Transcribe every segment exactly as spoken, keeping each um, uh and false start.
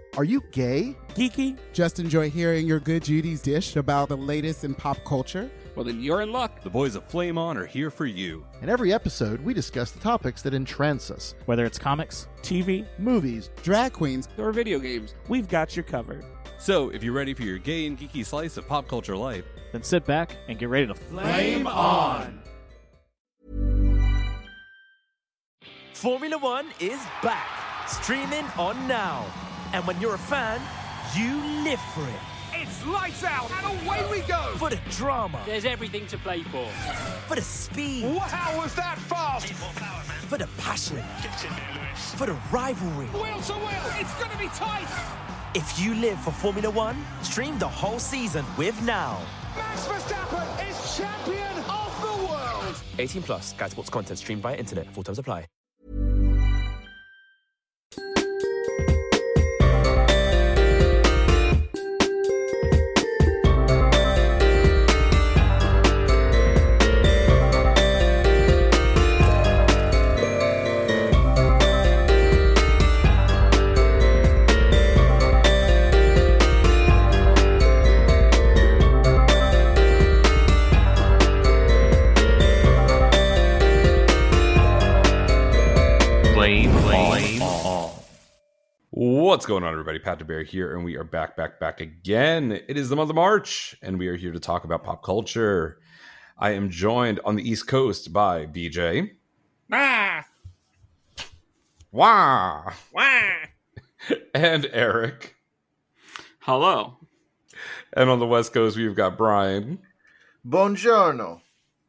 Are you gay? Geeky? Just enjoy hearing your good Judy's dish about the latest in pop culture? Well, then you're in luck. The boys of Flame On are here for you. In every episode, we discuss the topics that entrance us. Whether it's comics, T V, movies, drag queens, or video games, we've got you covered. So, if you're ready for your gay and geeky slice of pop culture life, then sit back and get ready to Flame On! Formula One is back, streaming on Now. And when you're a fan, you live for it. It's lights out and away we go! For the drama. There's everything to play for. For the speed. Wow, was that fast? Power, for the passion. There, for the rivalry. Wheel to wheel, it's going to be tight! If you live for Formula One, stream the whole season with Now. Max Verstappen is champion of the world! eighteen plus, Sky Sports content streamed via internet. Full terms apply. What's going on, everybody? Pat DeBear here, and we are back, back, back again. It is the month of March, and we are here to talk about pop culture. I am joined on the East Coast by B J. Ah! Wah! Wah! And Eric. Hello. And on the West Coast, we've got Brian. Buongiorno.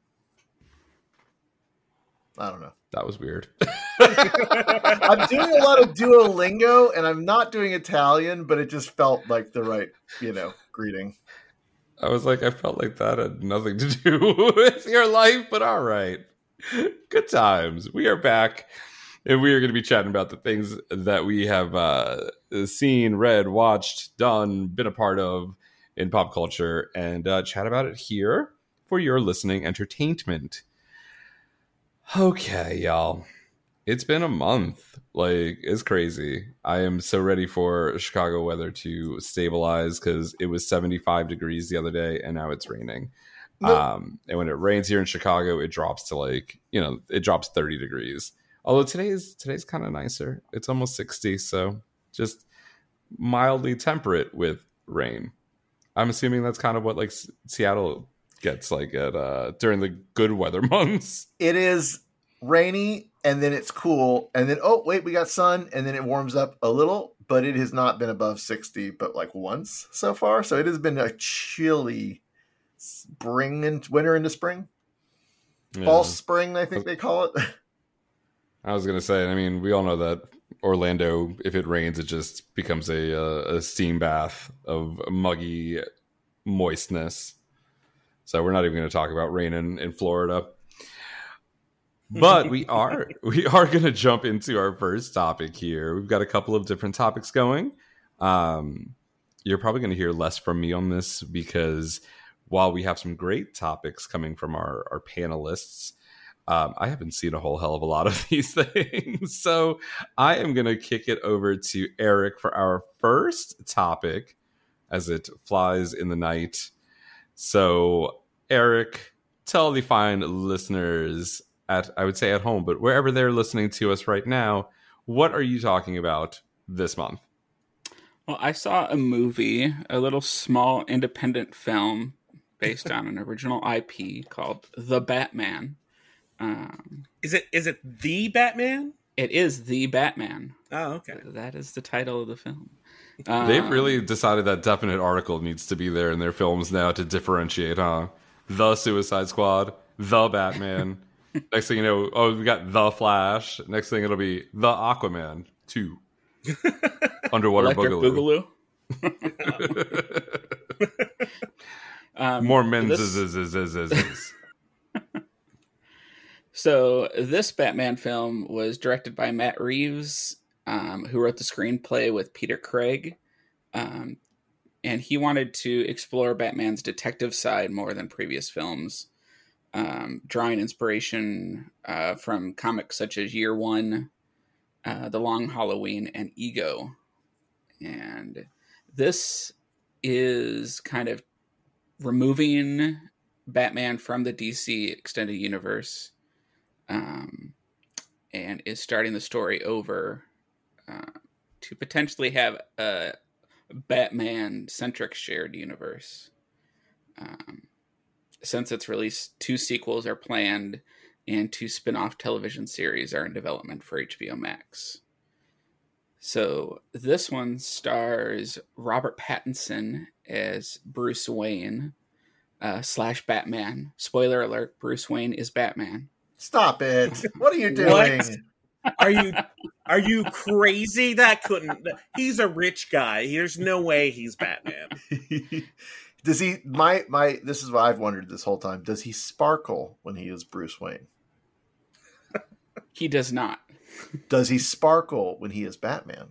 I don't know. That was weird. I'm doing a lot of Duolingo, and I'm not doing Italian, but it just felt like the right, you know, greeting. I was like, I felt like that had nothing to do with your life, but all right. Good times. We are back, and we are going to be chatting about the things that we have uh, seen, read, watched, done, been a part of in pop culture, and uh, chat about it here for your listening entertainment. Okay, y'all. It's been a month. Like, it's crazy. I am so ready for Chicago weather to stabilize because it was seventy-five degrees the other day and now it's raining. Nope. Um, and when it rains here in Chicago, it drops to like, you know, it drops thirty degrees. Although today is today's kind of nicer. It's almost sixty, so just mildly temperate with rain. I'm assuming that's kind of what like S- Seattle gets like at uh during the good weather months. It is rainy, and then it's cool, and then oh wait, we got sun, and then it warms up a little, but it has not been above sixty but like once so far. So it has been a chilly spring and winter into spring. Yeah. False spring, I think they call it. I was gonna say, I mean, we all know that Orlando, if it rains, it just becomes a a, a steam bath of muggy moistness. So we're not even going to talk about rain in, in Florida. But we are we are going to jump into our first topic here. We've got a couple of different topics going. Um, you're probably going to hear less from me on this because while we have some great topics coming from our, our panelists, um, I haven't seen a whole hell of a lot of these things. So I am going to kick it over to Eric for our first topic as it flies in the night. So, Eric, tell the fine listeners at, I would say at home, but wherever they're listening to us right now, what are you talking about this month? Well, I saw a movie, a little small independent film based on an original I P called The Batman. Um, is it is it The Batman? It is The Batman. Oh, okay. That is the title of the film. They've Um, really decided that definite article needs to be there in their films now to differentiate, huh? The Suicide Squad, The Batman. Next thing you know, oh, we got The Flash. Next thing it'll be The Aquaman two. Underwater Electric Boogaloo. Boogaloo. um, More men's this- is, is, is, is, is, is. So this Batman film was directed by Matt Reeves, um, who wrote the screenplay with Peter Craig. Um, and he wanted to explore Batman's detective side more than previous films, um, drawing inspiration uh, from comics such as Year One, uh, The Long Halloween, and Ego. And this is kind of removing Batman from the D C extended universe, um, and is starting the story over uh, to potentially have a Batman-centric shared universe. Um, since its release, two sequels are planned, and two spin-off television series are in development for H B O Max. So this one stars Robert Pattinson as Bruce Wayne uh, slash Batman. Spoiler alert, Bruce Wayne is Batman. Stop it. What are you doing? What? Are you are you crazy? That couldn't. He's a rich guy. There's no way he's Batman. Does he, my, my, this is what I've wondered this whole time. Does he sparkle when he is Bruce Wayne? He does not. Does he sparkle when he is Batman?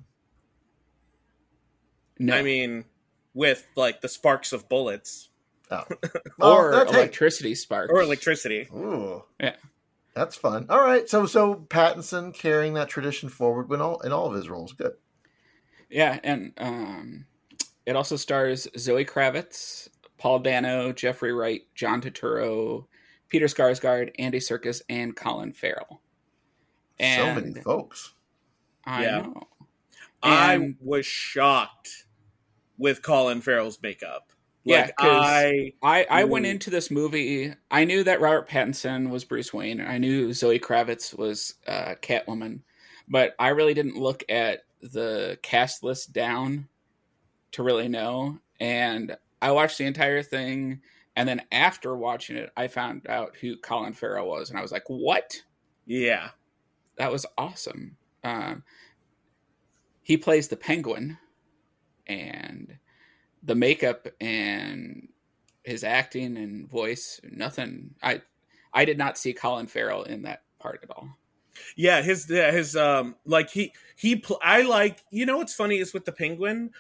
No. I mean, with like the sparks of bullets. Oh. or oh, hey. electricity sparks. Or electricity. Ooh. Yeah. That's fun. All right. So, so Pattinson carrying that tradition forward in all, in all of his roles. Good. Yeah. And um, it also stars Zoe Kravitz, Paul Dano, Jeffrey Wright, John Turturro, Peter Skarsgård, Andy Serkis, and Colin Farrell. And so many folks. I Yeah. know. I And- was shocked with Colin Farrell's makeup. Yeah, Like 'cause I, I, I went into this movie. I knew that Robert Pattinson was Bruce Wayne. I knew Zoe Kravitz was uh, Catwoman, but I really didn't look at the cast list down to really know. And I watched the entire thing, and then after watching it, I found out who Colin Farrell was, and I was like, "What? yeah, That was awesome!" Um, he plays the Penguin, and the makeup and his acting and voice, nothing. I I did not see Colin Farrell in that part at all. yeah. His yeah, his um like he he. Pl- I like you know what's funny is with the Penguin.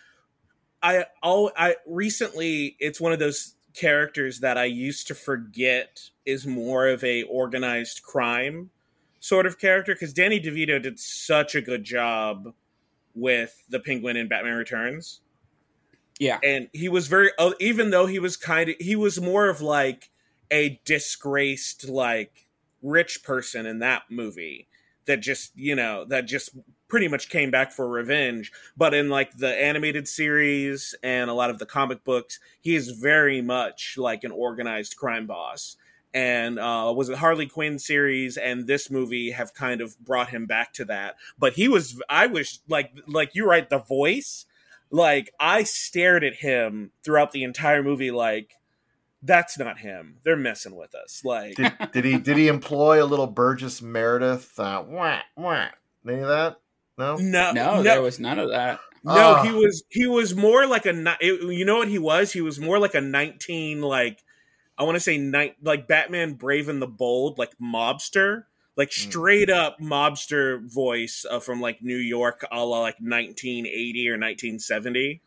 I all I recently it's one of those characters that I used to forget is more of a organized crime sort of character, because Danny DeVito did such a good job with the Penguin in Batman Returns. Yeah, And he was very, uh, even though he was kind of, he was more of like a disgraced, like rich person in that movie that just, you know, that just pretty much came back for revenge. But in like the animated series and a lot of the comic books, he is very much like an organized crime boss. And uh, was it Harley Quinn series and this movie have kind of brought him back to that. But he was, I was like, like you're right, the voice. Like, I stared at him throughout the entire movie like, that's not him. They're messing with us. Like, Did, did he did he employ a little Burgess Meredith? Uh, wah, wah. Any of that? No? no, no, no, there was none of that. no, Ah. he was, he was more like a, ni- it- you know what he was? He was more like a nineteen, like, I want to say, ni- like Batman Brave and the Bold, like mobster. Like straight up mobster voice uh, from like New York, a la like nineteen eighty or nineteen seventy,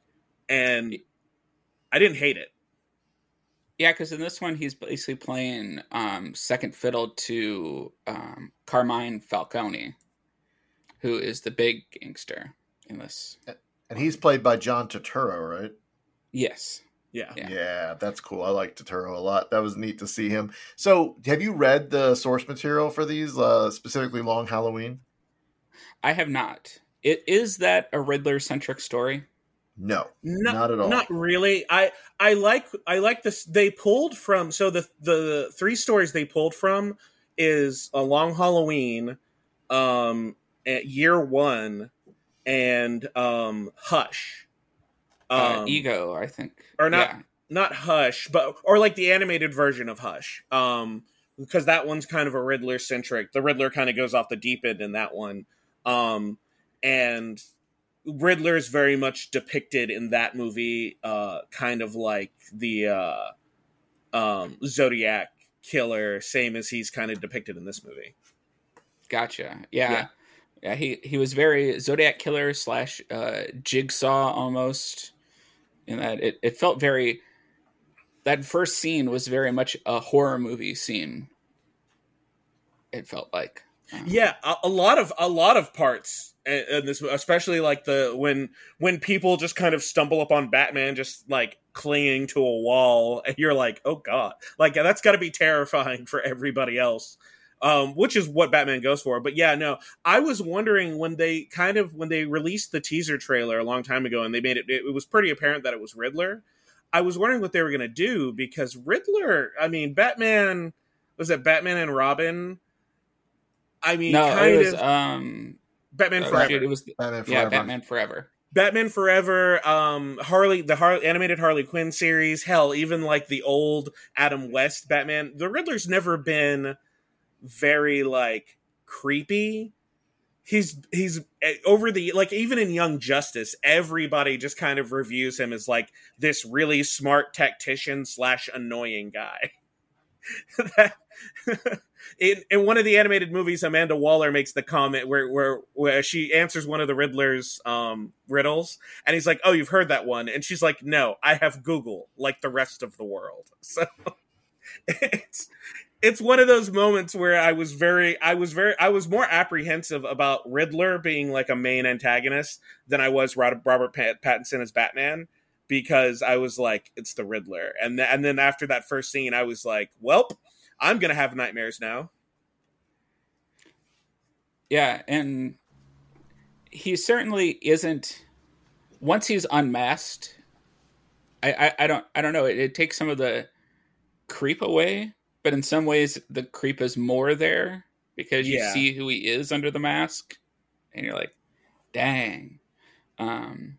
and I didn't hate it. Yeah, because in this one, he's basically playing um, second fiddle to um, Carmine Falcone, who is the big gangster in this. And he's played by John Turturro, right? Yes. Yeah. Yeah. Yeah, that's cool. I like Turturro a lot. That was neat to see him. So, have you read the source material for these, uh, specifically Long Halloween? I have not. It is that a Riddler-centric story? No, Not, not at all. Not really. I I like I like this. They pulled from so the the three stories they pulled from is A Long Halloween, um, at Year One, and um, Hush. Uh, Um, Ego, I think. or not Yeah. not Hush, but or like the animated version of Hush. Um, because that one's kind of a Riddler centric. The Riddler kind of goes off the deep end in that one. Um, and Riddler is very much depicted in that movie, uh, kind of like the uh, um, Zodiac killer, same as he's kind of depicted in this movie. Gotcha. Yeah. Yeah. Yeah, he, he was very Zodiac killer slash uh, Jigsaw almost. In that it, it felt very, that first scene was very much a horror movie scene. It felt like. Um, Yeah, a, a lot of a lot of parts and, and this, especially like the when when people just kind of stumble upon Batman just like clinging to a wall, and you're like, oh god, like that's got to be terrifying for everybody else. Um, which is what Batman goes for. But yeah, no, I was wondering when they kind of when they released the teaser trailer a long time ago, and they made it, it, it was pretty apparent that it was Riddler. I was wondering what they were going to do, because Riddler, I mean, Batman, was it Batman and Robin? I mean, no, kind it was of um, Batman oh, Forever. shit, it was Batman yeah, Forever. Batman Forever. Batman Forever, um, Harley, the Har- animated Harley Quinn series, hell, even like the old Adam West Batman. The Riddler's never been very like creepy. He's he's over the like even in Young Justice, everybody just kind of reviews him as like this really smart tactician slash annoying guy. in in one of the animated movies, Amanda Waller makes the comment where where where she answers one of the Riddler's um riddles, and he's like, "Oh, you've heard that one," and she's like, "No, I have Google like the rest of the world." So it's it's one of those moments where I was very, I was very, I was more apprehensive about Riddler being like a main antagonist than I was Robert Pat- Pattinson as Batman, because I was like, it's the Riddler. And, th- and then after that first scene, I was like, welp, I'm going to have nightmares now. Yeah, and he certainly isn't, once he's unmasked, I, I, I don't, I don't know, it, it takes some of the creep away. But in some ways, the creep is more there because you Yeah. see who he is under the mask, and you're like, "Dang." Um,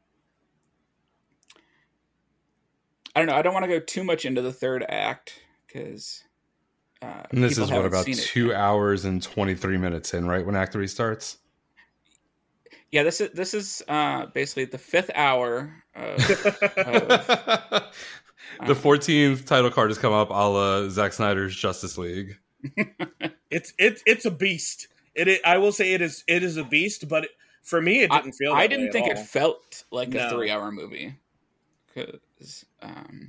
I don't know. I don't want to go too much into the third act because uh, And this people is what, haven't about seen it two yet. hours and twenty-three minutes in, right? When Act Three starts. Yeah, this is this is uh, basically the fifth hour of, of The fourteenth title card has come up, a la Zack Snyder's Justice League. It's it's it's a beast. It, it I will say it is it is a beast, but it, for me, it didn't I, feel. That I didn't way think at it all. felt like No. a three-hour movie because, um,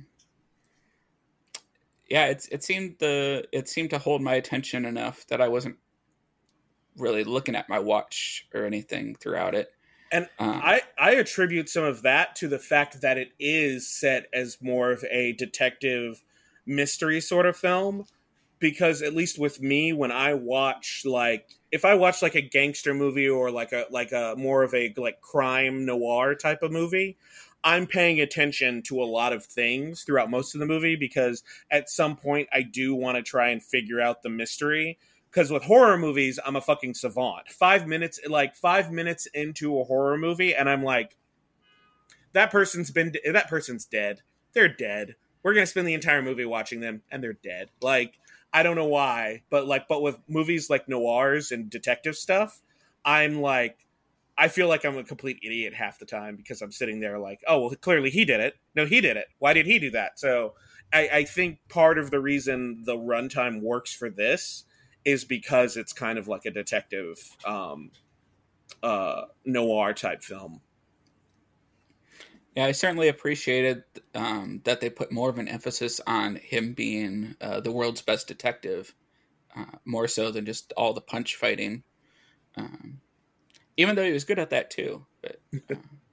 yeah, it's it seemed the it seemed to hold my attention enough that I wasn't really looking at my watch or anything throughout it. And Um, I, I attribute some of that to the fact that it is set as more of a detective mystery sort of film. Because at least with me, when I watch like if I watch like a gangster movie or like a like a more of a like crime noir type of movie, I'm paying attention to a lot of things throughout most of the movie, because at some point I do want to try and figure out the mystery. Because with horror movies, I'm a fucking savant. Five minutes, like five minutes into a horror movie, and I'm like, that person's been, that person's dead. They're dead. We're gonna spend the entire movie watching them, and they're dead. Like, I don't know why, but like, but with movies like noirs and detective stuff, I'm like, I feel like I'm a complete idiot half the time because I'm sitting there like, oh, well, clearly he did it. No, he did it. Why did he do that? So I, I think part of the reason the runtime works for this is because it's kind of like a detective um, uh, noir type film. Yeah, I certainly appreciated um, that they put more of an emphasis on him being uh, the world's best detective, uh, more so than just all the punch fighting. Um, even though he was good at that too. But uh,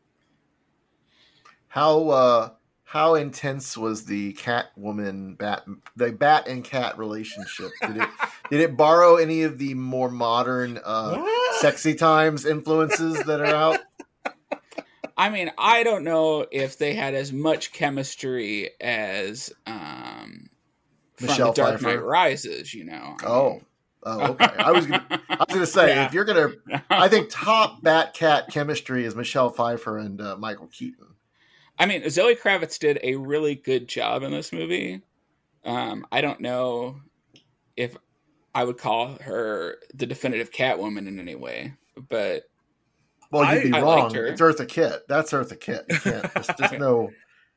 How uh, how intense was the Catwoman bat the bat and cat relationship? Did it did it borrow any of the more modern uh, sexy times influences that are out? I mean, I don't know if they had as much chemistry as um, from Michelle The Dark Pfeiffer. Knight Rises. You know. I Oh. mean, Oh, okay. I was gonna, I was gonna say Yeah. if you're gonna, I think top bat cat chemistry is Michelle Pfeiffer and uh, Michael Keaton. I mean, Zoe Kravitz did a really good job in this movie. Um, I don't know if I would call her the definitive Catwoman in any way, but Well, you'd be I- I wrong. liked her. It's Eartha Kitt. That's Eartha Kitt. You can't. There's, there's no.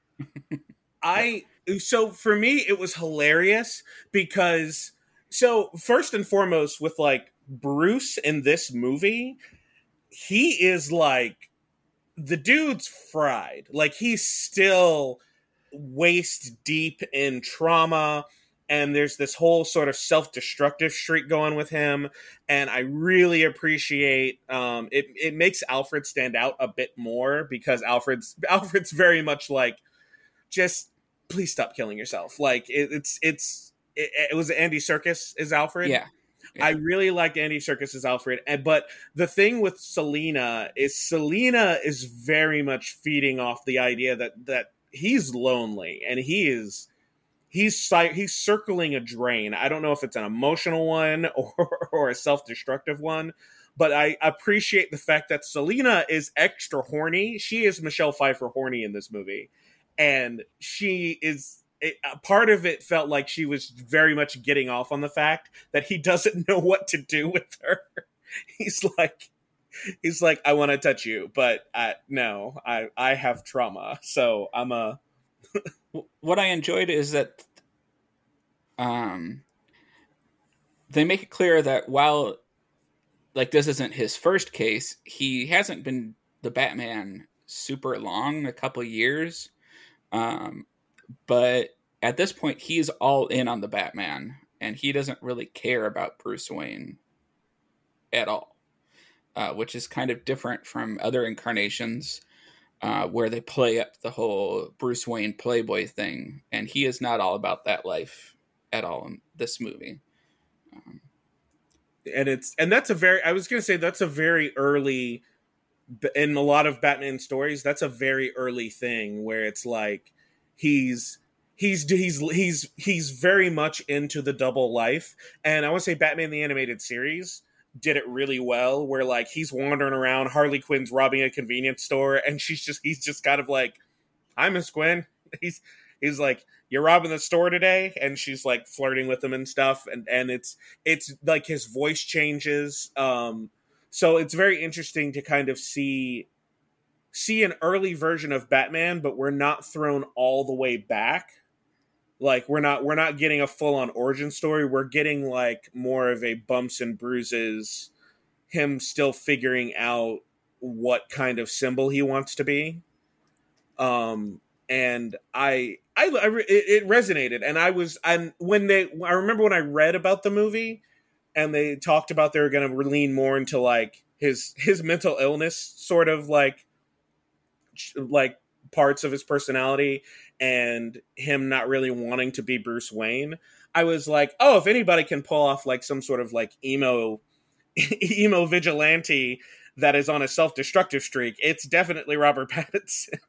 I so for me it was hilarious because so first and foremost with like Bruce in this movie, he is like the dude's fried. Like he's still waist deep in trauma and there's this whole sort of self-destructive streak going with him, and I really appreciate um, it. It makes Alfred stand out a bit more because Alfred's Alfred's very much like, just please stop killing yourself. Like it, it's it's it, it was Andy Serkis is Alfred. Yeah. Yeah. I really liked Andy Serkis as Alfred, and but the thing with Selena is Selena is very much feeding off the idea that that he's lonely and he is he's he's circling a drain. I don't know if it's an emotional one or or a self-destructive one, but I appreciate the fact that Selena is extra horny. She is Michelle Pfeiffer horny in this movie, and she is. It, a part of it felt like she was very much getting off on the fact that he doesn't know what to do with her. He's like, he's like, I want to touch you, but I, no, I, I have trauma, so I'm a. What I enjoyed is that, um, they make it clear that while, like, this isn't his first case, he hasn't been the Batman super long, a couple years. Um. But at this point, he's all in on the Batman, and he doesn't really care about Bruce Wayne at all, uh, which is kind of different from other incarnations uh, where they play up the whole Bruce Wayne playboy thing, and he is not all about that life at all in this movie. Um, and it's and that's a very I was going to say that's a very early in a lot of Batman stories. That's a very early thing where it's like. He's he's he's he's he's very much into the double life, and I want to say Batman the Animated Series did it really well. Where like he's wandering around, Harley Quinn's robbing a convenience store, and she's just he's just kind of like, "Hi, Miss Quinn." He's he's like, "You're robbing the store today," and she's like flirting with him and stuff, and and it's it's like his voice changes. Um, so it's very interesting to kind of see. see an early version of Batman, but we're not thrown all the way back. Like we're not, we're not getting a full on origin story. We're getting like more of a bumps and bruises, him still figuring out what kind of symbol he wants to be. Um, and I, I, I it, it resonated. And I was, and when they, I remember when I read about the movie and they talked about they were going to lean more into like his, his mental illness sort of like, like parts of his personality and him not really wanting to be Bruce Wayne. I was like, oh, if anybody can pull off like some sort of like emo emo vigilante that is on a self-destructive streak, it's definitely Robert Pattinson.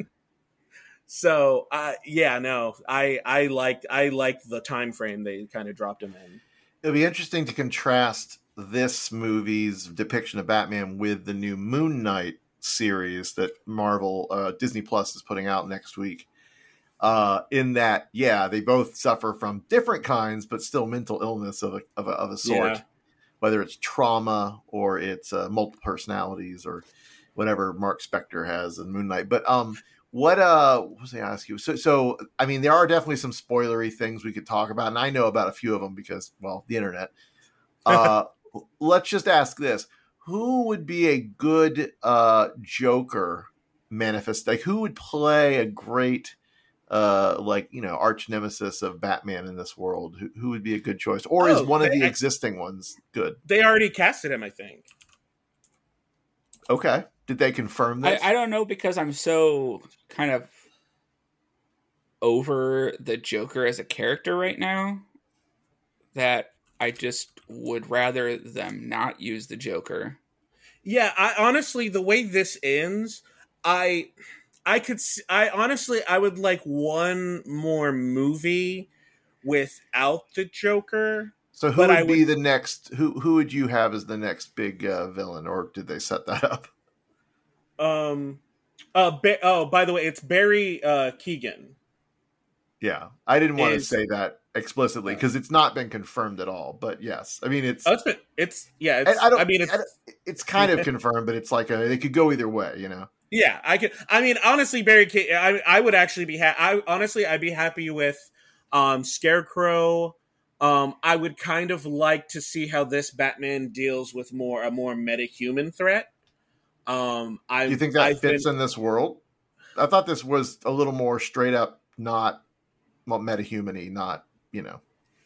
So uh yeah, no, I I liked I liked the time frame they kind of dropped him in. It'll be interesting to contrast this movie's depiction of Batman with the new Moon Knight series that Marvel uh, Disney Plus is putting out next week. Uh, in that, yeah, they both suffer from different kinds, but still mental illness of a of a, of a sort, yeah. Whether it's trauma or it's uh, multiple personalities or whatever Mark Spector has in Moon Knight. But um, what uh, what was I ask you? So, so I mean, there are definitely some spoilery things we could talk about, and I know about a few of them because, well, the internet. Uh, let's just ask this. Who would be a good uh, Joker manifest? Like, who would play a great, uh, like, you know, arch nemesis of Batman in this world? Who, who would be a good choice? Or oh, is one they, of the I, existing ones good? They already casted him, I think. Okay. Did they confirm this? I, I don't know because I'm so kind of over the Joker as a character right now that I just would rather them not use the Joker. Yeah, I honestly, the way this ends, I, I could, I honestly, I would like one more movie without the Joker. So who would, would be the next? Who who would you have as the next big uh, villain, or did they set that up? Um, uh, ba- oh, by the way, it's Barry uh, Keoghan. Yeah, I didn't want is, to say that explicitly because it's not been confirmed at all. But yes, I mean it's oh, it's, been, it's yeah. It's, I, don't, I mean it's I it's kind of confirmed, but it's like a, they could go either way, you know. Yeah, I could. I mean, honestly, Barry Keoghan, I I would actually be ha- I honestly I'd be happy with um Scarecrow. Um, I would kind of like to see how this Batman deals with more a more metahuman threat. Um, I Do you think that I've fits been, in this world? I thought this was a little more straight up, not well, metahuman-y, not, you know.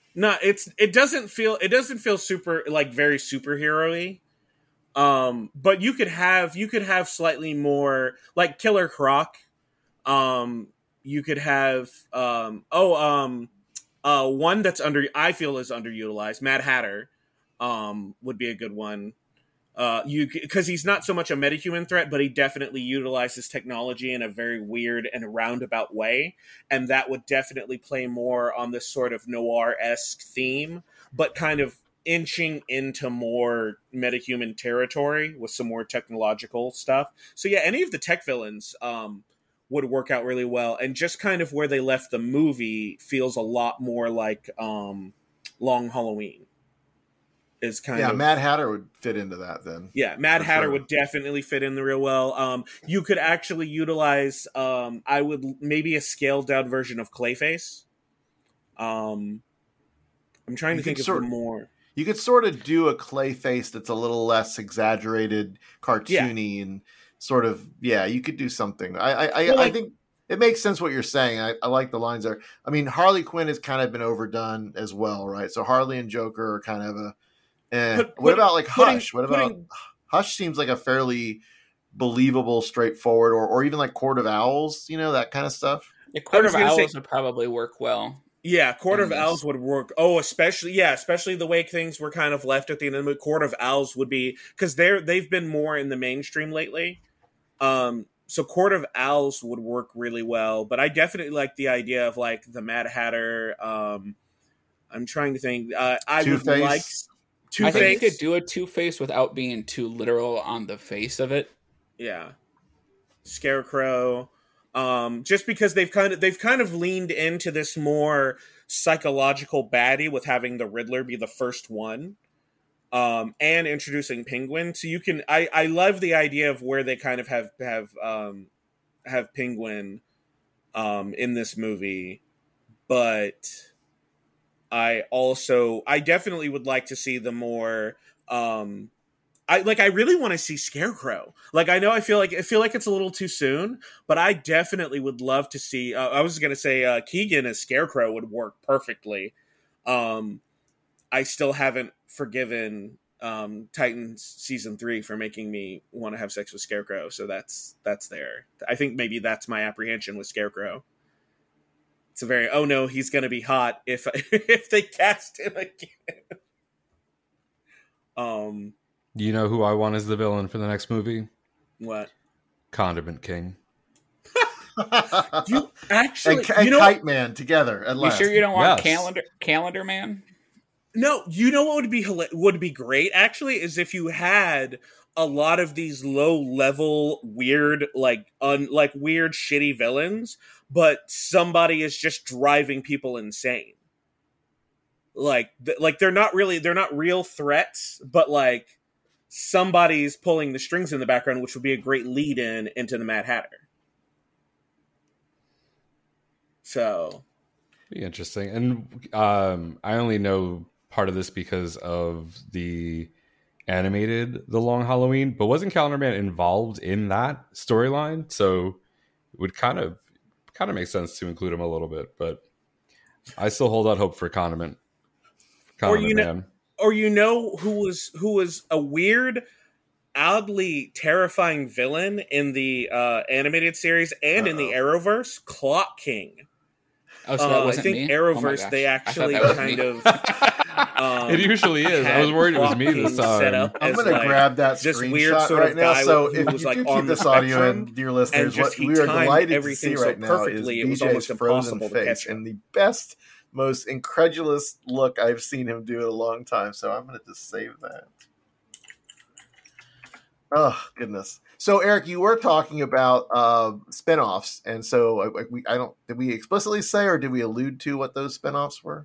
No, it's it doesn't feel it doesn't feel super like very superhero-y. Um, but you could have you could have slightly more like Killer Croc. Um, you could have um oh um uh one that's under I feel is underutilized. Mad Hatter um would be a good one. Uh, you because he's not so much a metahuman threat, but he definitely utilizes technology in a very weird and roundabout way, and that would definitely play more on this sort of noir-esque theme, but kind of inching into more metahuman territory with some more technological stuff. So yeah, any of the tech villains um, would work out really well, and just kind of where they left the movie feels a lot more like um, Long Halloween. Is kind yeah, of Mad Hatter would fit into that then. Yeah, Mad For Hatter sure. would definitely fit in real well. Um, you could actually utilize, um, I would maybe a scaled down version of Clayface. Um, I'm trying You to think could of sort- the more. You could sort of do a Clayface that's a little less exaggerated, cartoony, and sort of yeah. You could do something. I I, I, Well, I like- think it makes sense what you're saying. I, I like the lines there. I mean, Harley Quinn has kind of been overdone as well, right? So Harley and Joker are kind of a. Eh. Put- what putting- about like putting- Hush? What about putting- Hush? Seems like a fairly believable, straightforward, or or even like Court of Owls. You know, that kind of stuff. The Court was of gonna Owls say- would probably work well. Yeah, Court in of this. Owls would work. Oh, especially yeah, especially the way things were kind of left at the end of the movie. Court of Owls would be because they're they've been more in the mainstream lately. Um, so Court of Owls would work really well. But I definitely like the idea of like the Mad Hatter. Um, I'm trying to think. Uh, I would Two-Face? like Two I think you Face. could do a Two-Face without being too literal on the face of it. Yeah, Scarecrow. Um, just because they've kind of they've kind of leaned into this more psychological baddie with having the Riddler be the first one, um, and introducing Penguin. So you can I, I love the idea of where they kind of have have um, have Penguin um, in this movie, but I also I definitely would like to see the more. Um, I like. I really want to see Scarecrow. Like, I know. I feel like. I feel like it's a little too soon, but I definitely would love to see. Uh, I was going to say uh, Keegan as Scarecrow would work perfectly. Um, I still haven't forgiven um, Titans season three for making me want to have sex with Scarecrow. So that's that's there. I think maybe that's my apprehension with Scarecrow. It's a very oh no, he's going to be hot if if they cast him again. um. You know who I want as the villain for the next movie? What? Condiment King. You actually, and, and you know, Kite Man together at You last. sure you don't want Yes. calendar calendar man? no, you know what would be hila- would be great actually is if you had a lot of these low level weird like un like weird shitty villains, but somebody is just driving people insane. Like th- like they're not really they're not real threats, but like somebody's pulling the strings in the background, which would be a great lead in into the Mad Hatter. So Be interesting. And um, I only know part of this because of the animated The Long Halloween, but wasn't Calendar Man involved in that storyline? So it would kind of kind of make sense to include him a little bit, but I still hold out hope for Condiment. Condiment you know- Man. or you know who was who was a weird, oddly terrifying villain in the uh, animated series and in the Arrowverse? Clock King. Oh, so that Uh, I wasn't think me? Oh my Arrowverse gosh. they I thought actually that was kind me. of. Um, It usually is. I was had worried it was Clock me King this set time. up I'm as, going to like, grab that this screenshot weird sort right of now. guy So who if was, you like, do on keep the this audio spectrum, in, dear listeners, and just what he we are timed delighted to everything see so right now is perfectly, it was B J's almost frozen impossible to face catch him. and the best, most incredulous look I've seen him do in a long time. So I'm going to just save that. Oh, goodness. So, Eric, you were talking about uh, spinoffs, and so I, we, I don't. Did we explicitly say, or did we allude to what those spinoffs were?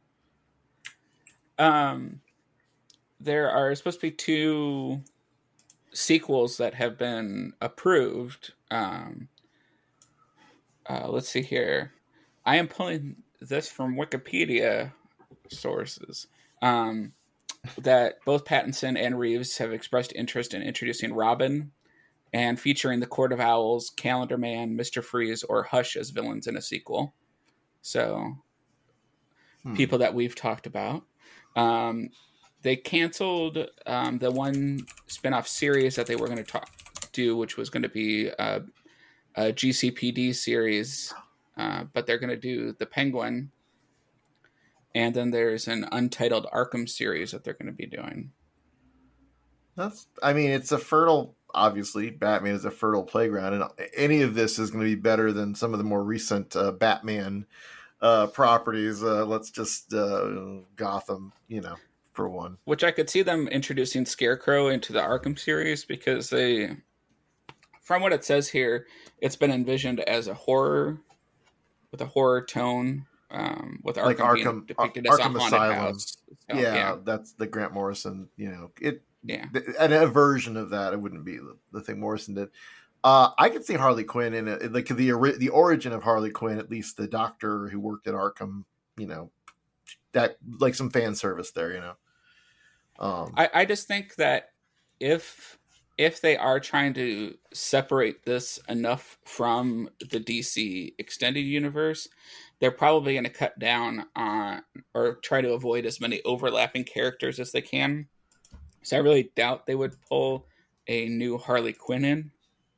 Um, there are supposed to be two sequels that have been approved. Um, uh, let's see here. I am pulling this from Wikipedia sources. Um, that both Pattinson and Reeves have expressed interest in introducing Robin and featuring the Court of Owls, Calendar Man, Mister Freeze, or Hush as villains in a sequel. So Hmm. people that we've talked about. Um, they canceled um, the one spinoff series that they were going to talk do, which was going to be a, a G C P D series, uh, but they're going to do the Penguin, and then there's an untitled Arkham series that they're going to be doing. That's, I mean, it's a fertile, obviously, Batman is a fertile playground, and any of this is going to be better than some of the more recent uh, Batman uh, properties. Uh, let's just uh, Gotham, you know, for one. Which I could see them introducing Scarecrow into the Arkham series, because they, from what it says here, it's been envisioned as a horror, with a horror tone, um, with Arkham, Like being Arkham, depicted Ar- as a Arkham haunted Asylum. house. So, yeah, yeah, that's the Grant Morrison, you know, it. yeah. And a version of that, it wouldn't be the, the thing Morrison did. Uh, I could see Harley Quinn in it, like the ori- the origin of Harley Quinn. At least the Doctor who worked at Arkham, you know, that like some fan service there, you know. Um, I, I just think that if if they are trying to separate this enough from the D C extended universe, they're probably going to cut down on or try to avoid as many overlapping characters as they can. So I really doubt they would pull a new Harley Quinn in.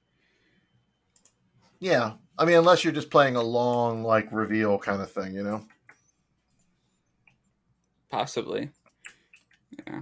yeah, I mean, unless you're just playing a long like reveal kind of thing, you know. Possibly. Yeah.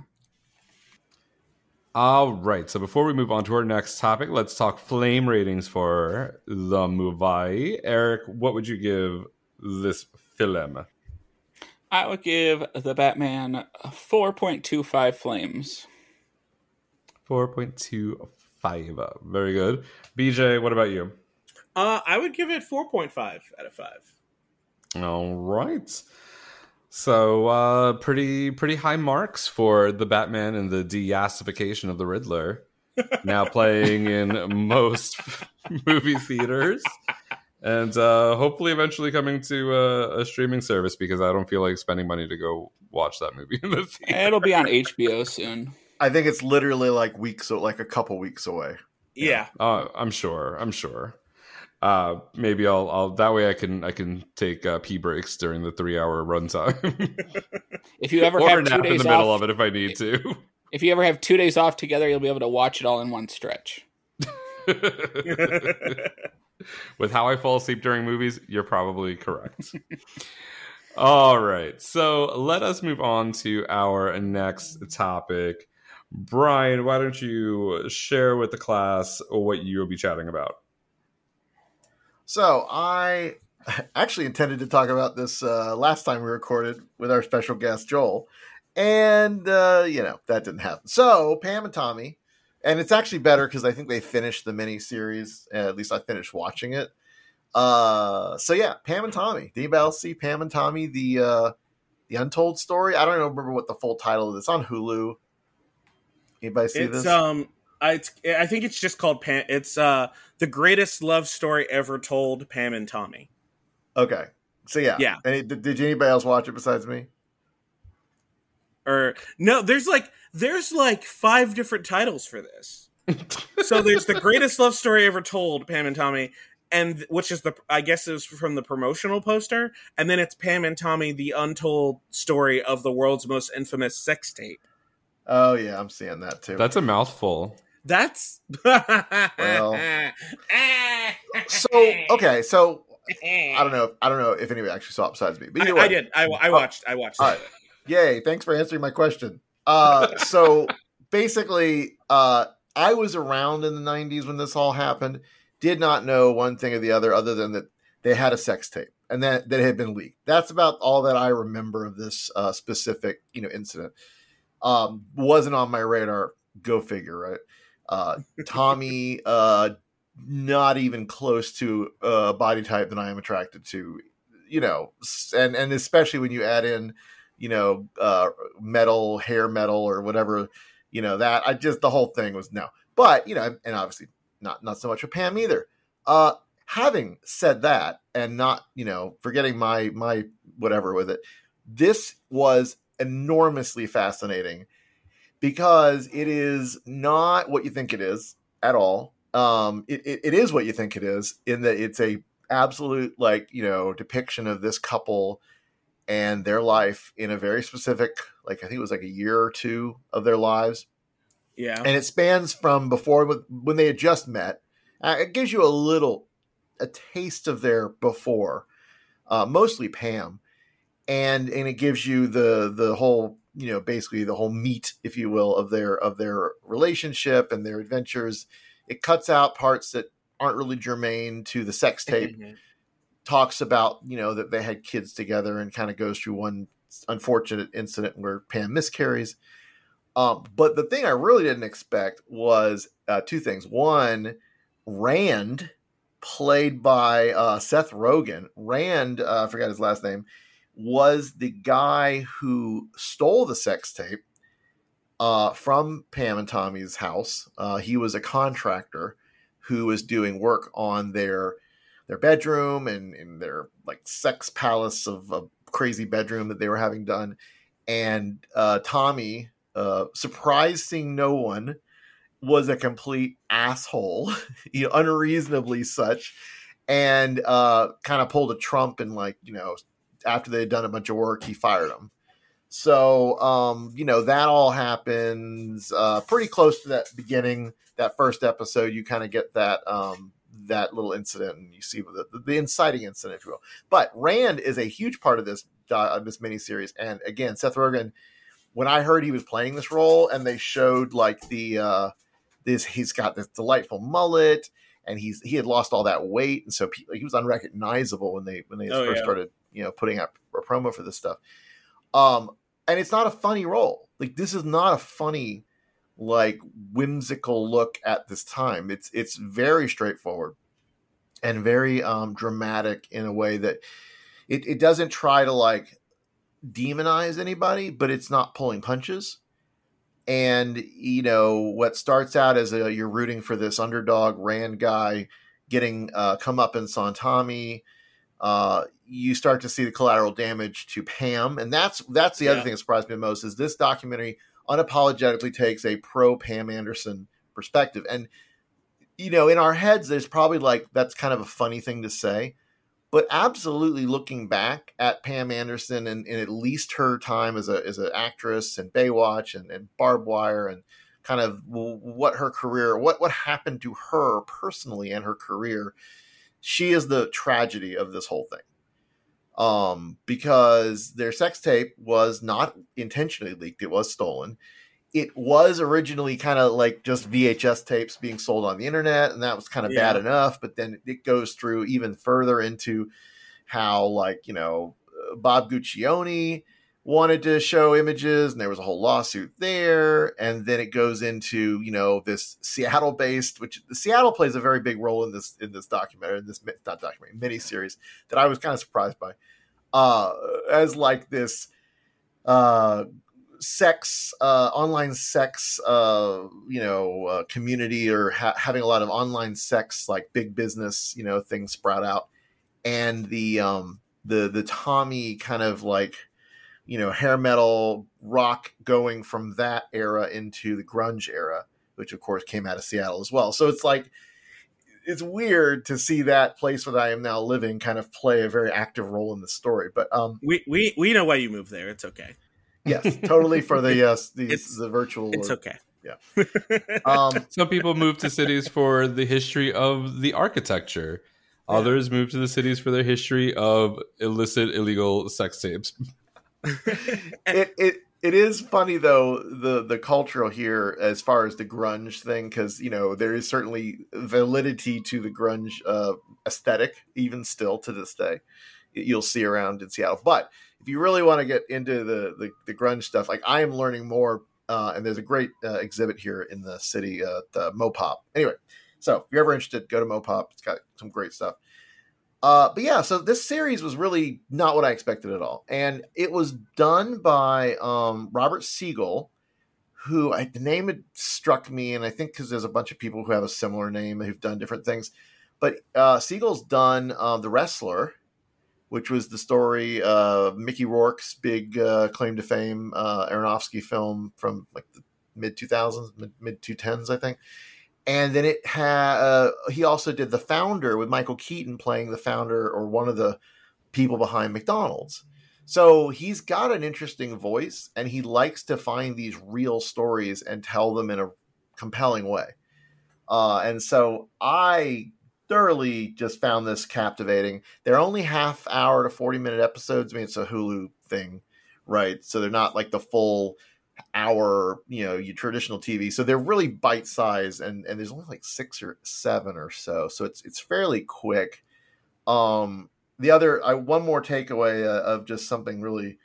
All right. So before we move on to our next topic, let's talk flame ratings for the movie. Eric, what would you give this film? I would give the Batman four point two five flames. four point two five. Very good. B J, what about you? Uh, I would give it four point five out of five. All right. So uh, pretty pretty high marks for the Batman and the de-yassification of the Riddler. Now playing in most movie theaters. And uh, hopefully eventually coming to a, a streaming service, because I don't feel like spending money to go watch that movie in the theater. It'll be on H B O soon. I think it's literally like weeks, like a couple weeks away. Yeah. Uh, I'm sure. I'm sure. Uh, maybe I'll, I'll. That way, I can. I can take uh, pee breaks during the three-hour runtime, If you ever or have two nap in days the middle off, of it if I need to. if you ever have two days off together, you'll be able to watch it all in one stretch. With how I fall asleep during movies, you're probably correct. All right, so let us move on to our next topic. Brian, why don't you share with the class what you'll be chatting about? So I actually intended to talk about this uh, last time we recorded with our special guest Joel, and uh, you know that didn't happen. So Pam and Tommy, and it's actually better because I think they finished the mini series. At least I finished watching it. Uh, so yeah, Pam and Tommy. Did anybody else see Pam and Tommy, the uh, the Untold Story? I don't know, remember what the full title is. It's on Hulu. Anybody see It's this? um, I, it's, I think it's just called Pam. It's uh, the greatest love story ever told. Pam and Tommy. Okay, so yeah, Yeah. And it, did, did anybody else watch it besides me? Or no, there's like there's like five different titles for this. So there's the greatest love story ever told, Pam and Tommy, and which is the I guess is from the promotional poster, and then it's Pam and Tommy, the untold story of the world's most infamous sex tape. Oh yeah, I'm seeing that too. That's a mouthful. That's Well. So okay, so I don't know. I don't know if anybody actually saw it besides me. But I, either way, I did. I, I watched. I watched. All it. right. Yay! Thanks for answering my question. Uh, so basically, uh, I was around in the nineties when this all happened. Did not know one thing or the other, other than that they had a sex tape and that that had been leaked. That's about all that I remember of this uh, specific, you know, incident. Um, wasn't on my radar. Go figure, right? Uh, Tommy, uh, not even close to a body type that I am attracted to, you know, and and especially when you add in, you know, uh, metal, hair metal, or whatever, you know, that I just the whole thing was no. But you know, and obviously not not so much with Pam either. Uh, having said that, and not you know forgetting my my whatever with it, this was enormously fascinating because it is not what you think it is at all. Um, it, it, it is what you think it is in that it's a absolute like you know depiction of this couple and their life in a very specific, like I think it was like a year or two of their lives. Yeah. And it spans from before when they had just met. Uh, it gives you a little, a taste of their before, uh, mostly Pam. And, and it gives you the, the whole, you know, basically the whole meat, if you will, of their, of their relationship and their adventures. It cuts out parts that aren't really germane to the sex tape. Mm-hmm. Talks about, you know, that they had kids together and kind of goes through one unfortunate incident where Pam miscarries. Um, but the thing I really didn't expect was uh, two things. One, Rand, played by uh, Seth Rogen. Rand, uh, I forgot his last name, was the guy who stole the sex tape uh, from Pam and Tommy's house. Uh, he was a contractor who was doing work on their their bedroom and in their like sex palace of a crazy bedroom that they were having done. And uh, Tommy, uh, surprising no one, was a complete asshole, you know, unreasonably such, and uh, kind of pulled a Trump and like, you know, after they had done a bunch of work, he fired him. So, um, you know, that all happens uh, pretty close to that beginning, that first episode. You kind of get that, um, that little incident, and you see the, the inciting incident, if you will. But Rand is a huge part of this, uh, this miniseries. And again, Seth Rogen, when I heard he was playing this role and they showed like the, uh, this, he's got this delightful mullet and he's, he had lost all that weight. And so he was unrecognizable when they, when they Oh, first yeah. started, you know, putting up a promo for this stuff. Um, and it's not a funny role. Like, this is not a funny, like, whimsical look at this time. It's it's very straightforward and very um, dramatic in a way that it, it doesn't try to, like, demonize anybody, but it's not pulling punches. And, you know, what starts out as a, you're rooting for this underdog Rand guy getting uh, comeuppance on Tommy. Uh, you start to see the collateral damage to Pam. And that's, that's the Yeah. other thing that surprised me the most is this documentary unapologetically takes a pro Pam Anderson perspective. And, you know, in our heads, there's probably like, that's kind of a funny thing to say, but absolutely looking back at Pam Anderson and, and at least her time as a, as an actress and Baywatch and, and Barbed Wire and kind of what her career, what, what happened to her personally and her career. She is the tragedy of this whole thing. Um, because their sex tape was not intentionally leaked. It was stolen. It was originally kind of like just V H S tapes being sold on the internet. And that was kind of Yeah. bad enough. But then it goes through even further into how, like, you know, Bob Guccione wanted to show images and there was a whole lawsuit there. And then it goes into, you know, this Seattle based, which Seattle plays a very big role in this, in this documentary, in this not documentary, miniseries that I was kind of surprised by, uh, as like this, uh, sex, uh, online sex, uh, you know, uh, community or ha- having a lot of online sex, like big business, you know, things sprout out. And the, um, the, the Tommy kind of like, you know, hair metal rock going from that era into the grunge era, which of course came out of Seattle as well. So it's like, it's weird to see that place where I am now living kind of play a very active role in the story. But um, We we we know why you moved there. It's okay. yes, totally for the uh, the, It's- the virtual. It's okay. Yeah. Um, Some people move to cities for the history of the architecture. Others move to the cities for their history of illicit, illegal sex tapes. it it it is funny though, the the cultural here as far as the grunge thing, because you know there is certainly validity to the grunge uh, aesthetic even still to this day. You'll see around in Seattle. But if you really want to get into the the, the grunge stuff, like I am learning more, uh, and there's a great uh, exhibit here in the city, uh, the Mopop. Anyway, so if you're ever interested, go to Mopop. It's got some great stuff. Uh, but yeah, so this series was really not what I expected at all. And it was done by um, Robert Siegel, who I, the name had struck me, and I think because there's a bunch of people who have a similar name who've done different things. But uh, Siegel's done uh, The Wrestler, which was the story of Mickey Rourke's big uh, claim to fame uh, Aronofsky film from like the mid two thousands, mid two tens, I think. And then it had, uh, he also did The Founder with Michael Keaton playing the founder or one of the people behind McDonald's. So he's got an interesting voice, and he likes to find these real stories and tell them in a compelling way. Uh, and so I thoroughly just found this captivating. They're only half hour to forty minute episodes. I mean, it's a Hulu thing, right? So they're not like the full hour, you know, your traditional T V. So they're really bite size, and, and there's only like six or seven or so. So it's, it's fairly quick. Um, the other, I, one more takeaway uh, of just something really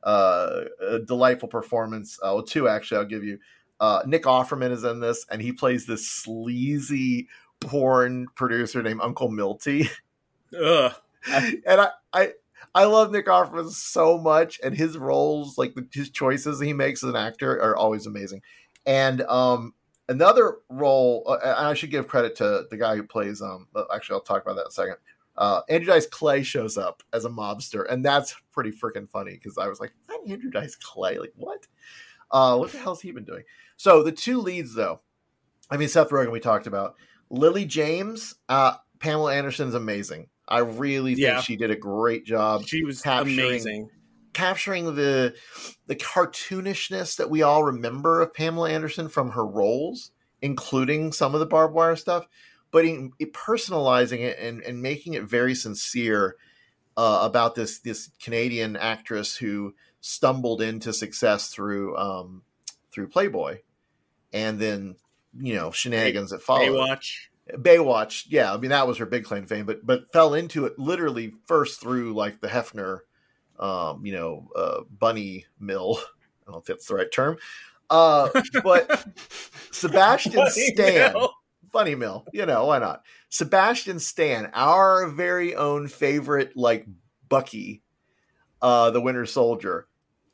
uh, a delightful performance. Uh, well, two actually, I'll give you. Uh, Nick Offerman is in this, and he plays this sleazy porn producer named Uncle Milty. Ugh. And I, I, I love Nick Offerman so much, and his roles, like the, his choices he makes as an actor, are always amazing. And um, another role, uh, and I should give credit to the guy who plays. Um, actually, I'll talk about that in a second. Uh, Andrew Dice Clay shows up as a mobster, and that's pretty freaking funny because I was like, "Is that Andrew Dice Clay? Like what? Uh, what the hell's he been doing?" So the two leads, though, I mean, Seth Rogen we talked about. Lily James, uh, Pamela Anderson's amazing. I really think Yeah. she did a great job. She was capturing, amazing. capturing the the cartoonishness that we all remember of Pamela Anderson from her roles, including some of the barbed wire stuff, but in, in personalizing it and, and making it very sincere uh, about this this Canadian actress who stumbled into success through um, through Playboy, and then you know shenanigans that followed. Baywatch. Baywatch, yeah, I mean that was her big claim to fame, but but fell into it literally first through like the Hefner, um, you know, uh, bunny mill. I don't know if that's the right term, uh, but Sebastian Bunny Stan, mill. bunny mill, you know, why not? Sebastian Stan, our very own favorite, like Bucky, uh, the Winter Soldier.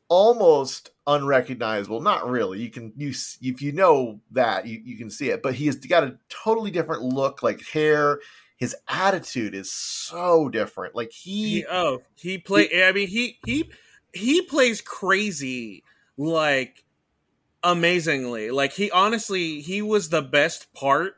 Almost unrecognizable. Not really. You can you if you know that you, you can see it, but he has got a totally different look, like hair. His attitude is so different. Like he, He, oh, he play. I mean, he he he plays crazy, like amazingly. Like he honestly, he was the best part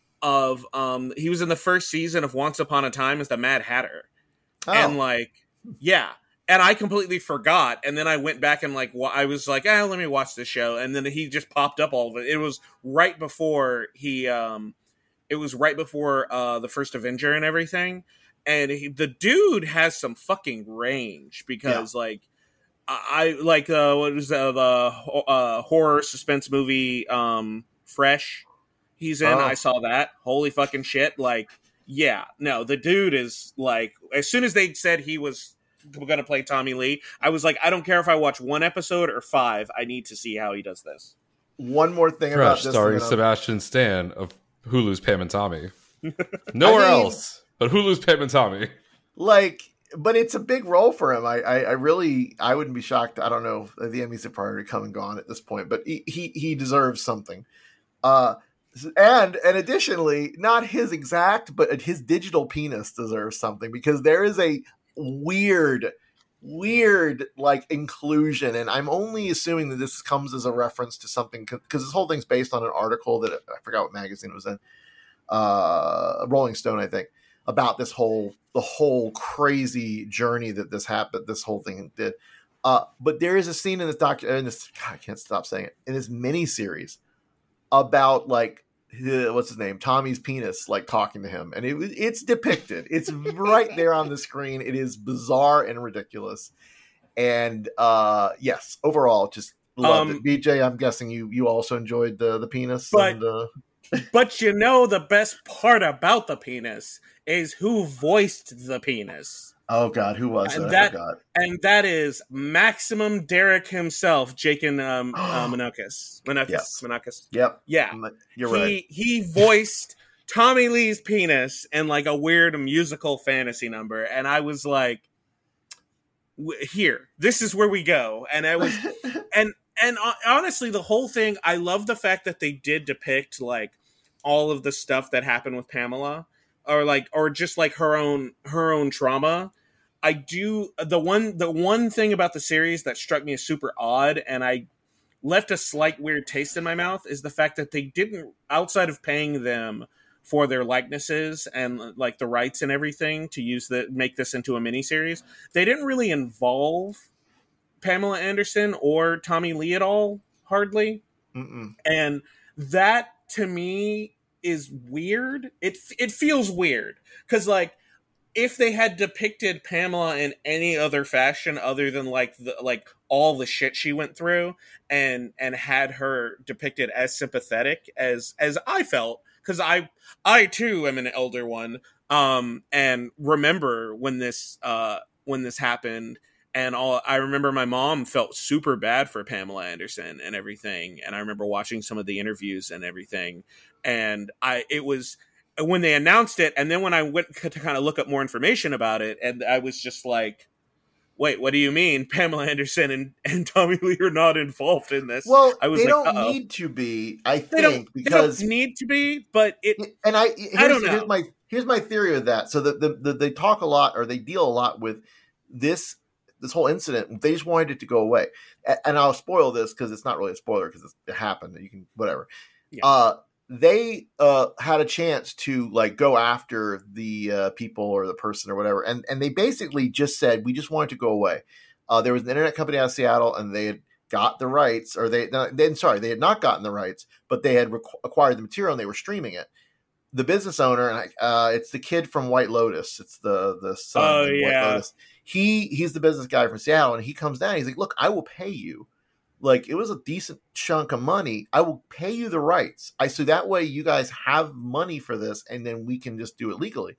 of. Um, he was in the first season of Once Upon a Time as the Mad Hatter, oh, and like, yeah. And I completely forgot, and then I went back and like wa- I was like, "Ah, let me watch this show." And then he just popped up all of it. It was right before he, um, it was right before uh, the first Avenger and everything. And he, the dude has some fucking range because, Yeah. like, I, I like uh, what was uh, the uh, horror suspense movie um, Fresh? He's in. Oh. I saw that. Holy fucking shit! Like, yeah, no, the dude is like. As soon as they said he was going to play Tommy Lee, I was like, I don't care if I watch one episode or five. I need to see how he does this. one more thing about Crush, this, starring and then I'm- Sebastian Stan of Hulu's Pam and Tommy. Nowhere I mean- else but Hulu's Pam and Tommy. like, but it's a big role for him. I, I, I really, I wouldn't be shocked. I don't know. The Emmys have probably come and gone at this point, but he, he, he deserves something. Uh, and and additionally, not his exact, but his digital penis deserves something because there is a weird, weird like inclusion, and I'm only assuming that this comes as a reference to something because this whole thing's based on an article that I forgot what magazine it was in, uh, Rolling Stone, I think, about this whole the whole crazy journey that this happened, this whole thing did. Uh, but there is a scene in this doc, in this God, I can't stop saying it, in this mini series about like. What's his name? Tommy's penis, like talking to him, and it was it's depicted. It's right there on the screen. It is bizarre and ridiculous. And uh yes, overall, just loved Um, it. B J, I'm guessing you you also enjoyed the the penis. But- and, uh, But you know, the best part about the penis is who voiced the penis. oh god, who was And it? that- I forgot. And that is Maximum Derek himself, Jakin um, uh, Menakis. Menakis. Yes. Menakis. Yep, Yeah. you're he, right. He voiced Tommy Lee's penis in like a weird musical fantasy number. And I was like, w- here, this is where we go. And I was, and, and uh, honestly, the whole thing, I love the fact that they did depict like all of the stuff that happened with Pamela or like, or just like her own, her own trauma. I do the one the one thing about the series that struck me as super odd and I left a slight weird taste in my mouth is the fact that they didn't, outside of paying them for their likenesses and like the rights and everything to use the make this into a miniseries. They didn't really involve Pamela Anderson or Tommy Lee at all, hardly. Mm-mm. And that to me is weird. It it feels weird because like if they had depicted Pamela in any other fashion other than like the like all the shit she went through and and had her depicted as sympathetic as as I felt, because I I too am an elder one, um and remember when this uh when this happened. And all I remember, my mom felt super bad for Pamela Anderson and everything. And I remember watching some of the interviews and everything. And I, it was when they announced it, and then when I went to kind of look up more information about it, and I was just like, "Wait, what do you mean Pamela Anderson and, and Tommy Lee are not involved in this?" Well, I was they like, don't Uh-oh. need to be. I They don't, think because they don't need to be, but it. and I here's, I don't know. Here's my here's my theory of that. So the, the the they talk a lot, or they deal a lot with this. This whole incident, they just wanted it to go away. And I'll spoil this because it's not really a spoiler because it happened. You can, whatever. Yeah. Uh, they uh, had a chance to like go after the uh, people or the person or whatever. And, and they basically just said, we just want it to go away. Uh, there was an internet company out of Seattle and they had got the rights, or they, then sorry, they had not gotten the rights, but they had requ- acquired the material and they were streaming it. The business owner, and I, uh, it's the kid from White Lotus. It's the, the son Oh, in White yeah. Lotus. He he's the business guy from Seattle, and he comes down. He's like, "Look, I will pay you. Like it was a decent chunk of money. I will pay you the rights. I so that way you guys have money for this, and then we can just do it legally."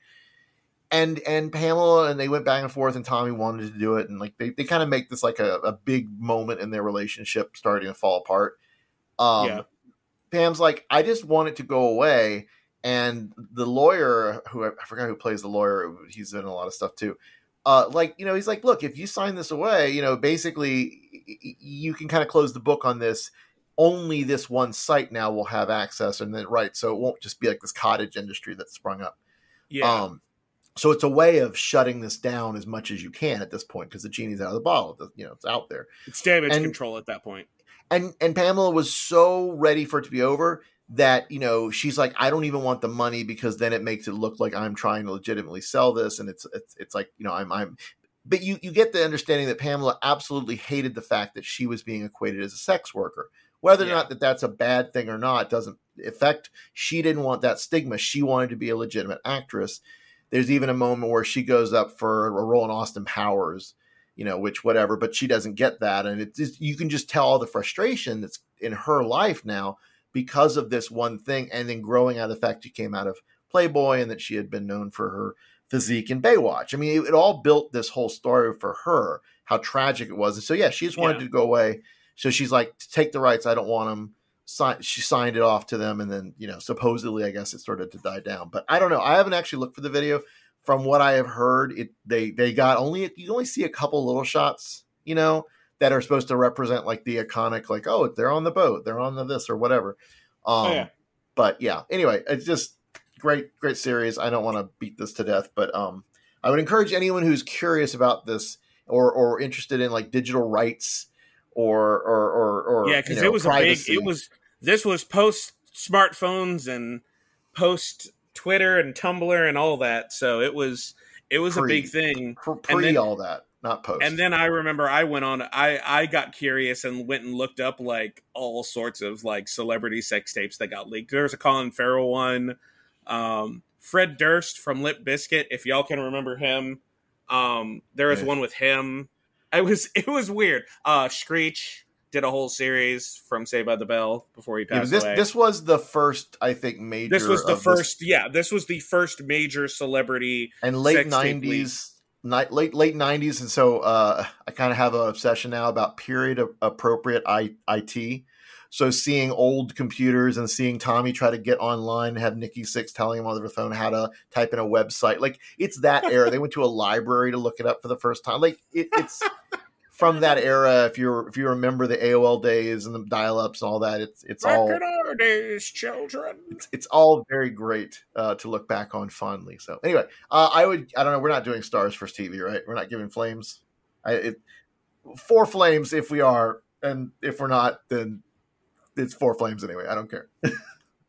And and Pamela and they went back and forth, and Tommy wanted to do it, and like they, they kind of make this like a, a big moment in their relationship starting to fall apart. Um, Yeah. Pam's like, "I just want it to go away," and the lawyer, who I forgot who plays the lawyer, he's in a lot of stuff too. Uh, like, you know, he's like, look, if you sign this away, you know, basically you can kind of close the book on this. Only this one site now will have access, and then right, so it won't just be like this cottage industry that's sprung up. Yeah. Um, so it's a way of shutting this down as much as you can at this point because the genie's out of the bottle. You know, it's out there. It's damage and- control at that point. And and Pamela was so ready for it to be over that, you know, she's like, I don't even want the money because then it makes it look like I'm trying to legitimately sell this. And it's, it's, it's like, you know, I'm, I'm, but you, you get the understanding that Pamela absolutely hated the fact that she was being equated as a sex worker, whether or Yeah. not that that's a bad thing or not, doesn't affect. She didn't want that stigma. She wanted to be a legitimate actress. There's even a moment where she goes up for a role in Austin Powers, you know, which whatever, but she doesn't get that. And it's just, you can just tell all the frustration that's in her life now because of this one thing, and then growing out of the fact she came out of Playboy and that she had been known for her physique in Baywatch. I mean, it, it all built this whole story for her, how tragic it was. And so, yeah, she just wanted Yeah. to go away. So she's like, take the rights. I don't want them. Si- she signed it off to them. And then, you know, supposedly, I guess it started to die down. But I don't know. I haven't actually looked for the video. From what I have heard, it they they got only, you only see a couple little shots, you know, that are supposed to represent like the iconic, like, oh, they're on the boat, they're on the this or whatever. Um, Oh, yeah. But yeah, anyway, it's just great, great series. I don't want to beat this to death, but um, I would encourage anyone who's curious about this or or interested in like digital rights or or or, or Yeah, because you know, it was privacy. a big. It was this was post smartphones and post Twitter and Tumblr and all that. So it was it was Pre. a big thing. pre, and pre then- all that, not post. And then I remember I went on. I I got curious and went and looked up like all sorts of like celebrity sex tapes that got leaked. There was a Colin Farrell one. Um, Fred Durst from Limp Bizkit, if y'all can remember him. Um, there was Yeah. one with him. It was it was weird. Uh, Screech did a whole series from Saved by the Bell before he Yeah, but passed this away. this was the first, I think, major. This was the of this- first. Yeah, this was the first major celebrity. and late sex tape nineties, ni- late late nineties, and so uh, I kind of have an obsession now about period of appropriate I, IT. So seeing old computers and seeing Tommy try to get online and have Nikki Sixx telling him on the phone how to type in a website, like it's that era. They went to a library to look it up for the first time. Like it, it's from that era. If you if you remember the A O L days and the dial-ups and all that, it's it's Back all in our days, children. it's, it's all very great uh, to look back on fondly. So anyway, uh, I would I don't know. We're not doing stars for T V, right? We're not giving flames. I, it, four flames if we are, and if we're not, then it's four flames anyway. I don't care.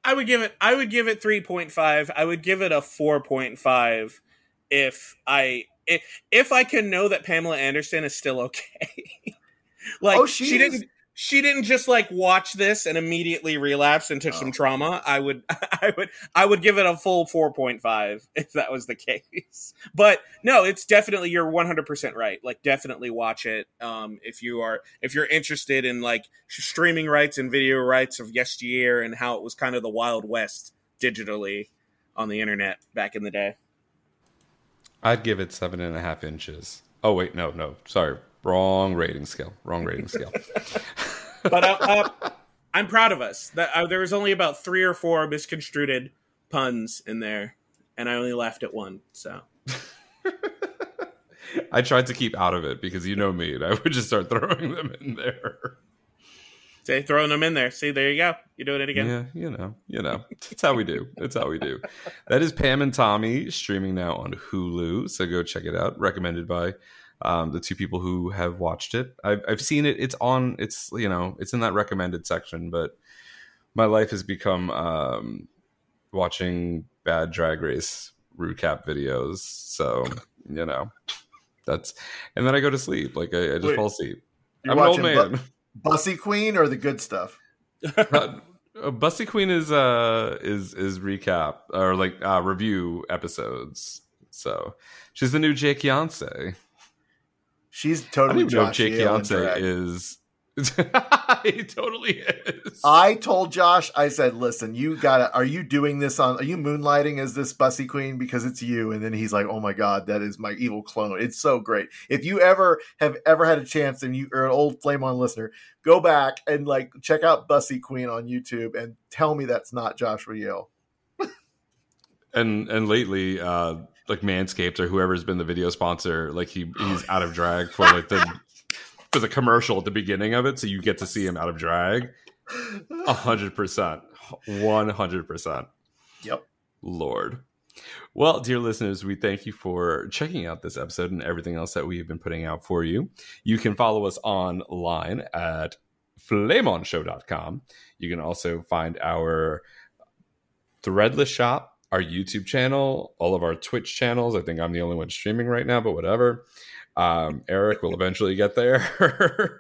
I would give it. I would give it three point five. I would give it a four point five if I if, if I can know that Pamela Anderson is still okay. like Oh, she she is- didn't. She didn't just like watch this and immediately relapse into Oh. some trauma. I would, I would, I would give it a full four point five if that was the case. But no, it's definitely, you're one hundred percent right. Like, definitely watch it. Um, if you are, if you're interested in like streaming rights and video rights of yesteryear and how it was kind of the Wild West digitally on the internet back in the day. I'd give it seven and a half inches. Oh wait, no, no, sorry, wrong rating scale. Wrong rating scale. But uh, uh, I'm proud of us. That uh, there was only about three or four misconstrued puns in there, and I only laughed at one. So I tried to keep out of it because you know me, and I would just start throwing them in there. say throwing them in there. See, there you go. You're doing it again. Yeah, you know, you know, it's how we do. It's how we do. That is Pam and Tommy, streaming now on Hulu. So go check it out. Recommended by um, the two people who have watched it. I've, I've seen it. It's on. It's you know, it's in that recommended section. But my life has become um, watching bad Drag Race recap videos. So you know, that's and then I go to sleep. Like I, I just Wait, fall asleep. You're I'm an old watching man. Bu- Bussy Queen or the good stuff? uh, uh, Bussy Queen is uh is is recap or like uh review episodes. So she's the new Jake Yonsei. She's I don't totally even know if Josh Jake Yale in Yonsei drag. is. He totally is. I told Josh, I said, listen, you gotta, are you doing this on, are you moonlighting as this Bussy Queen? Because it's you. And then he's like, oh my God, that is my evil clone. It's so great. If you ever have ever had a chance and you are an old Flame On listener, go back and like check out Bussy Queen on YouTube and tell me that's not Joshua Yale. and and lately, uh, like Manscaped or whoever's been the video sponsor, like he he's out of drag for like the for the commercial at the beginning of it, so you get to see him out of drag. A hundred percent, one hundred percent. Yep. Lord. Well, dear listeners, we thank you for checking out this episode and everything else that we have been putting out for you. You can follow us online at flame on show dot com. You can also find our Threadless shop, our YouTube channel, all of our Twitch channels. I think I'm the only one streaming right now, but whatever. Um, Eric will eventually get there.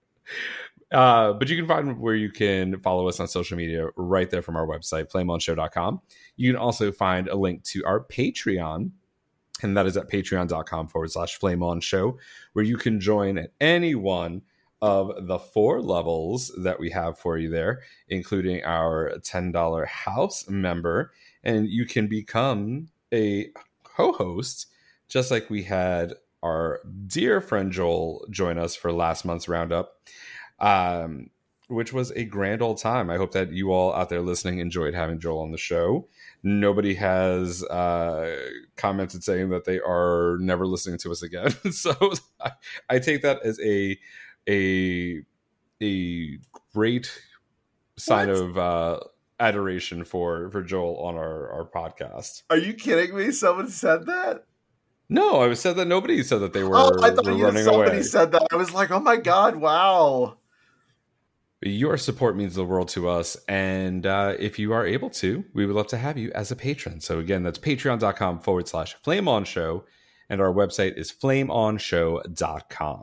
uh, but you can find where you can follow us on social media right there from our website, flame on show dot com. You can also find a link to our Patreon, and that is at patreon.com forward slash flame on show, where you can join at any one of the four levels that we have for you there, including our ten dollars house member. And you can become a co-host, just like we had our dear friend Joel join us for last month's roundup, um, which was a grand old time. I hope that you all out there listening enjoyed having Joel on the show. Nobody has uh, commented saying that they are never listening to us again. So I, I take that as a a a great sign What? of uh, adoration for for Joel on our, our podcast. Are you kidding me? Someone said that? No, I said that nobody said that they were, Oh, I thought were you running somebody away. said that. I was like, oh my God, wow. Your support means the world to us. And uh, if you are able to, we would love to have you as a patron. So again, that's patreon.com forward slash flame on show. And our website is flame on show dot com.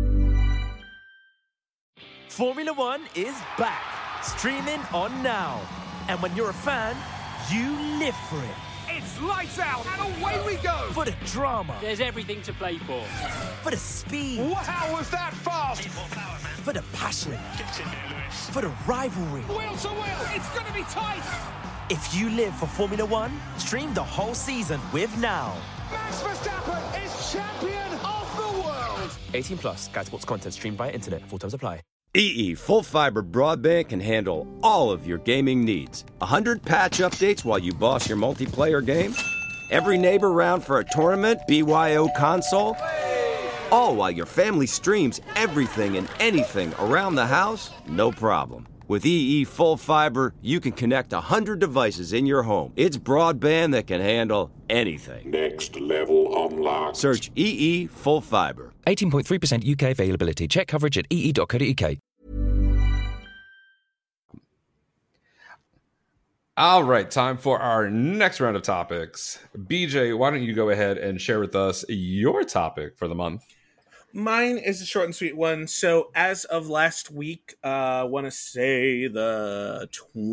Formula One is back, streaming on Now. And when you're a fan, you live for it. It's lights out and away we go. For the drama, There's everything to play for. for the speed, Wow, was that fast? for the passion, for the rivalry. Wheel to wheel, it's going to be tight. If you live for Formula One, stream the whole season with Now. Max Verstappen is champion of the world. eighteen plus, Sky Sports content streamed via internet. Full terms apply. E E Full Fiber Broadband can handle all of your gaming needs. one hundred patch updates while you boss your multiplayer games. Every neighbor round for a tournament, B Y O console. All while your family streams everything and anything around the house, no problem. With E E Full Fiber, you can connect one hundred devices in your home. It's broadband that can handle anything. Next level unlocked. Search E E Full Fiber. eighteen point three percent U K availability. Check coverage at e e dot co dot u k. All right, time for our next round of topics. B J, why don't you go ahead and share with us your topic for the month? Mine is a short and sweet one. So as of last week, uh, I want to say the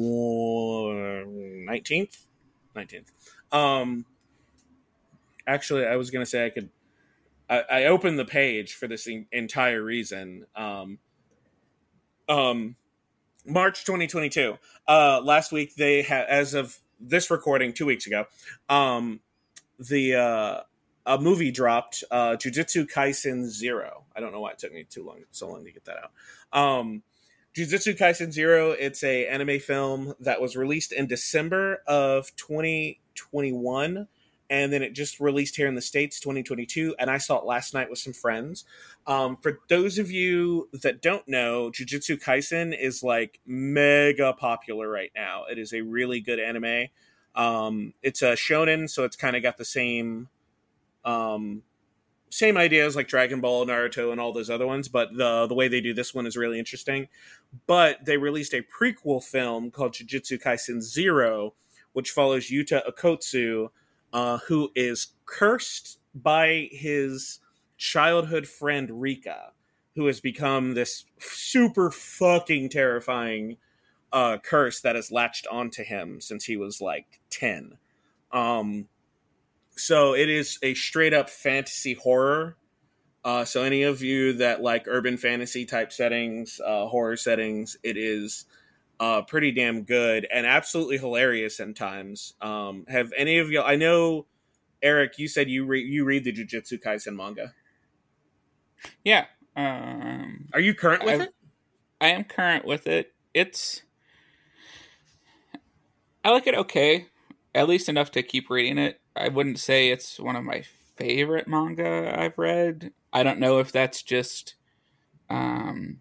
nineteenth? nineteenth. Um, actually, I was going to say I could... I, I opened the page for this entire reason. Um, um, March twenty twenty-two. Uh, last week, they had, as of this recording, two weeks ago, um, the... Uh, a movie dropped, uh, Jujutsu Kaisen Zero. I don't know why it took me too long, so long to get that out. Um, Jujutsu Kaisen Zero, it's a anime film that was released in December of twenty twenty-one, and then it just released here in the States twenty twenty-two, and I saw it last night with some friends. Um, for those of you that don't know, Jujutsu Kaisen is like mega popular right now. It is a really good anime. Um, it's a shonen, so it's kind of got the same... Um, same ideas like Dragon Ball, Naruto, and all those other ones, but the the way they do this one is really interesting. But they released a prequel film called Jujutsu Kaisen Zero, which follows Yuta Okkotsu, uh, who is cursed by his childhood friend Rika, who has become this super fucking terrifying uh, curse that has latched onto him since he was like ten. Um... So it is a straight up fantasy horror. Uh, so any of you that like urban fantasy type settings, uh, horror settings, it is uh, pretty damn good and absolutely hilarious in times. Um, have any of you? I know, Eric, you said you re- you read the Jujutsu Kaisen manga. Yeah. Um, Are you current with I've, it? I am current with it. It's I like it okay, at least enough to keep reading it. I wouldn't say it's one of my favorite manga I've read. I don't know if that's just um,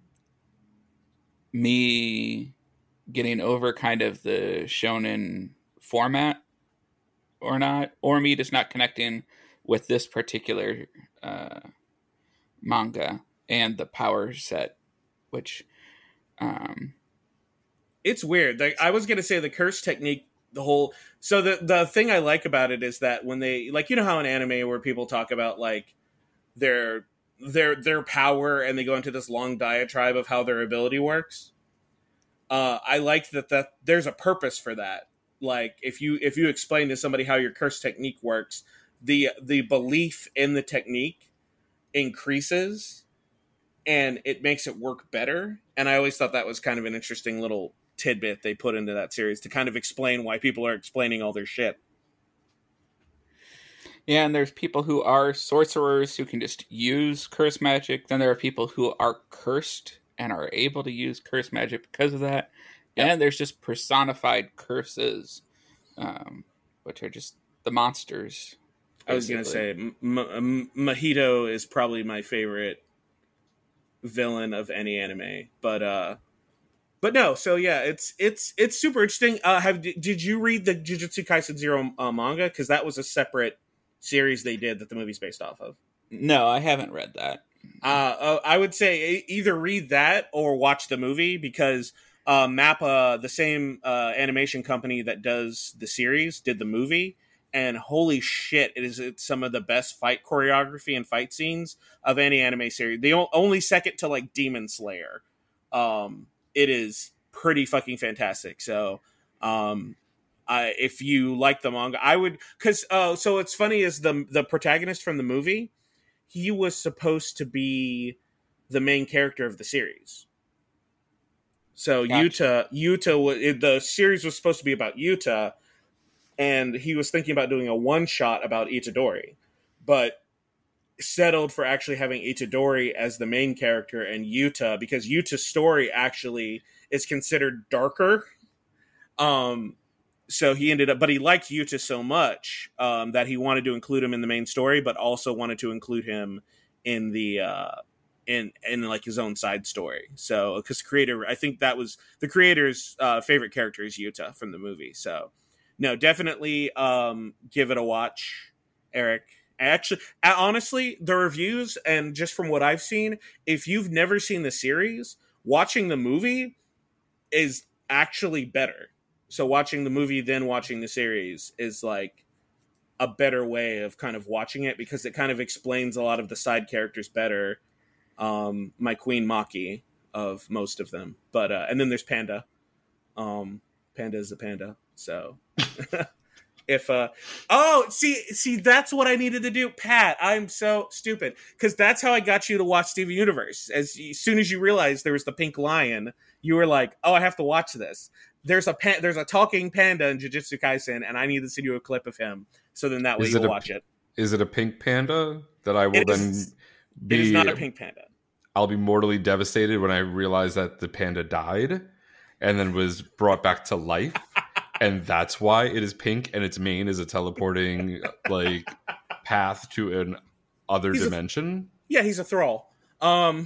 me getting over kind of the shonen format or not, or me just not connecting with this particular uh, manga and the power set, which... Um, it's weird. Like, I was going to say the curse technique, the whole... So the the thing I like about it is that when they... Like, you know how in anime where people talk about, like, their their their power and they go into this long diatribe of how their ability works? Uh, I like that, that there's a purpose for that. Like, if you if you explain to somebody how your curse technique works, the the belief in the technique increases and it makes it work better. And I always thought that was kind of an interesting little tidbit they put into that series to kind of explain why people are explaining all their shit. Yeah, and there's people who are sorcerers who can just use curse magic. Then there are people who are cursed and are able to use curse magic because of that. Yep. And there's just personified curses, um, which are just the monsters. Basically. I was going to say, M- M- Mahito is probably my favorite villain of any anime, but uh, but no. So yeah, it's it's it's super interesting. Uh, have did you read the Jujutsu Kaisen Zero uh, manga? Because that was a separate series they did that the movie's based off of. No, I haven't read that. Uh, uh, I would say either read that or watch the movie because uh, Mappa, the same uh, animation company that does the series, did the movie. And holy shit, it is it's some of the best fight choreography and fight scenes of any anime series. The only second to like Demon Slayer. Um, it is pretty fucking fantastic. So, um, I, if you like the manga, I would, cause, uh, so it's funny is the, the protagonist from the movie, he was supposed to be the main character of the series. So gotcha. Yuta, Yuta, the series was supposed to be about Yuta, and he was thinking about doing a one-shot about Itadori, but settled for actually having Itadori as the main character and Yuta, because Yuta's story actually is considered darker. Um, so he ended up, but he liked Yuta so much um, that he wanted to include him in the main story, but also wanted to include him in the uh, in in like his own side story. So because creator, I think that was the creator's uh, favorite character is Yuta from the movie. So. No, definitely um, give it a watch, Eric. Actually, honestly, the reviews and just from what I've seen, if you've never seen the series, watching the movie is actually better so watching the movie, then watching the series is like a better way of kind of watching it because it kind of explains a lot of the side characters better. Um, my Queen Maki of most of them, but uh, and then there's Panda. Um, Panda is a panda. So if uh, oh, see, see, that's what I needed to do, Pat. I'm so stupid because that's how I got you to watch Steven Universe. As, as soon as you realized there was the pink lion, you were like, "Oh, I have to watch this." There's a pan- there's a talking panda in Jujutsu Kaisen, and I need to send you a clip of him. So then that way Is you'll it a- watch it. Is it a pink panda that I will It then is- be? It is not a pink panda. I'll be mortally devastated when I realize that the panda died and then was brought back to life, and that's why it is pink, and its mane is a teleporting like path to an other He's a- dimension. Yeah, he's a thrall. Um,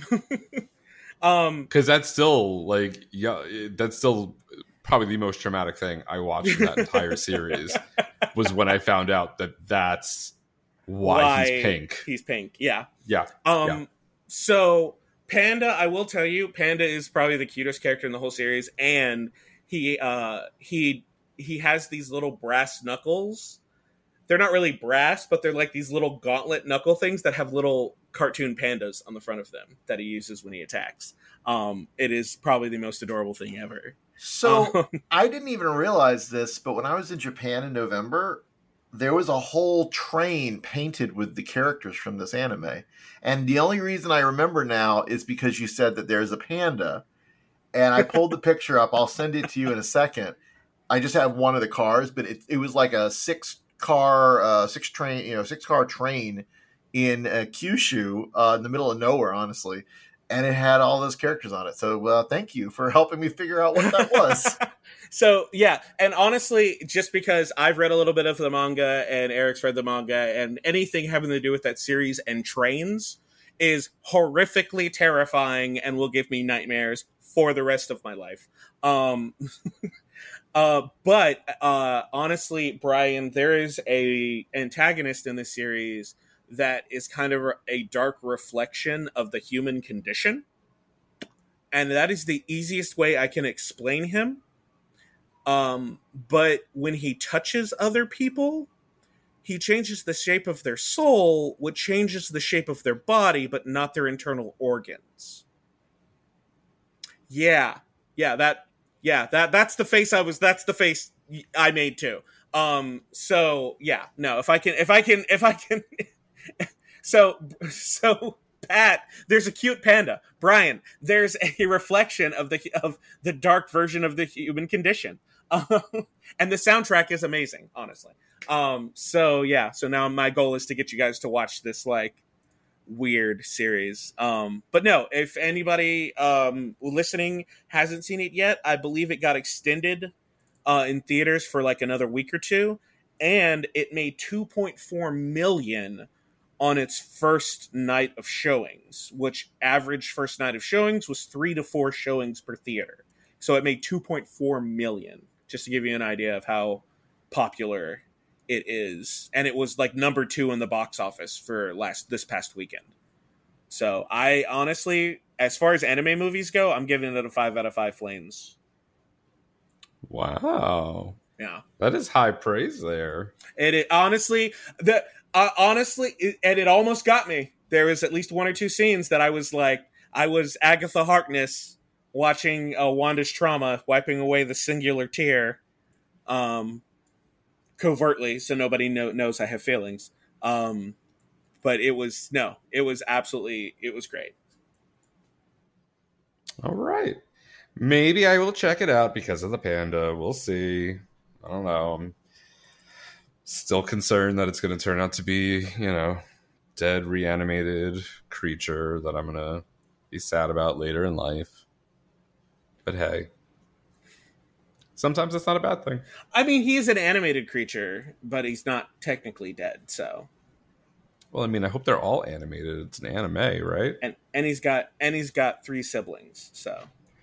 um, Because that's still like yeah, it- that's still probably the most traumatic thing I watched in that entire series was when I found out that that's why, why he's pink. He's pink. Yeah. Yeah. Um. yeah. So Panda, I will tell you, Panda is probably the cutest character in the whole series, and he uh he he has these little brass knuckles. They're not really brass, but they're like these little gauntlet knuckle things that have little cartoon pandas on the front of them that he uses when he attacks. Um, it is probably the most adorable thing ever. So Um, I didn't even realize this, but when I was in Japan in November, there was a whole train painted with the characters from this anime. And the only reason I remember now is because you said that there's a panda. And I pulled the picture up. I'll send it to you in a second. I just have one of the cars, but it, it was like a six car, uh, six train, you know, six car train in uh, Kyushu, uh, in the middle of nowhere, honestly. And it had all those characters on it. So uh, thank you for helping me figure out what that was. So yeah, and honestly, just because I've read a little bit of the manga and Eric's read the manga, and anything having to do with that series and trains is horrifically terrifying and will give me nightmares for the rest of my life. Um, uh, but uh, honestly, Brian, there is a antagonist in this series that is kind of a dark reflection of the human condition, and that is the easiest way I can explain him. Um, but when he touches other people, he changes the shape of their soul, which changes the shape of their body, but not their internal organs. Yeah, yeah, that, yeah, that, that's the face I was, that's the face I made too. Um, so yeah, no, if I can, if I can, if I can, so, so Pat, there's a cute panda. Brian, there's a reflection of the, of the dark version of the human condition. Um, and the soundtrack is amazing, honestly. Um, so yeah, so now my goal is to get you guys to watch this like weird series. Um, but no, if anybody um listening hasn't seen it yet, I believe it got extended uh in theaters for like another week or two, and it made two point four million on its first night of showings, which average first night of showings was three to four showings per theater. So it made two point four million, just to give you an idea of how popular it is. And it was like number two in the box office for last this past weekend. So I honestly, as far as anime movies go, I'm giving it a five out of five flames. Wow. Yeah. That is high praise there. It, it honestly, the uh, honestly, it, and it almost got me. There was at least one or two scenes that I was like, I was Agatha Harkness watching uh, Wanda's trauma, wiping away the singular tear, um, covertly, so nobody know, knows I have feelings. Um, but it was no, it was absolutely, it was great. All right. Maybe I will check it out because of the panda. We'll see. I don't know. I'm still concerned that it's going to turn out to be, you know, dead, reanimated creature that I'm going to be sad about later in life. But hey, sometimes that's not a bad thing. I mean, he is an animated creature, but he's not technically dead, so. Well, I mean, I hope they're all animated. It's an anime, right? And and he's got and he's got three siblings, so.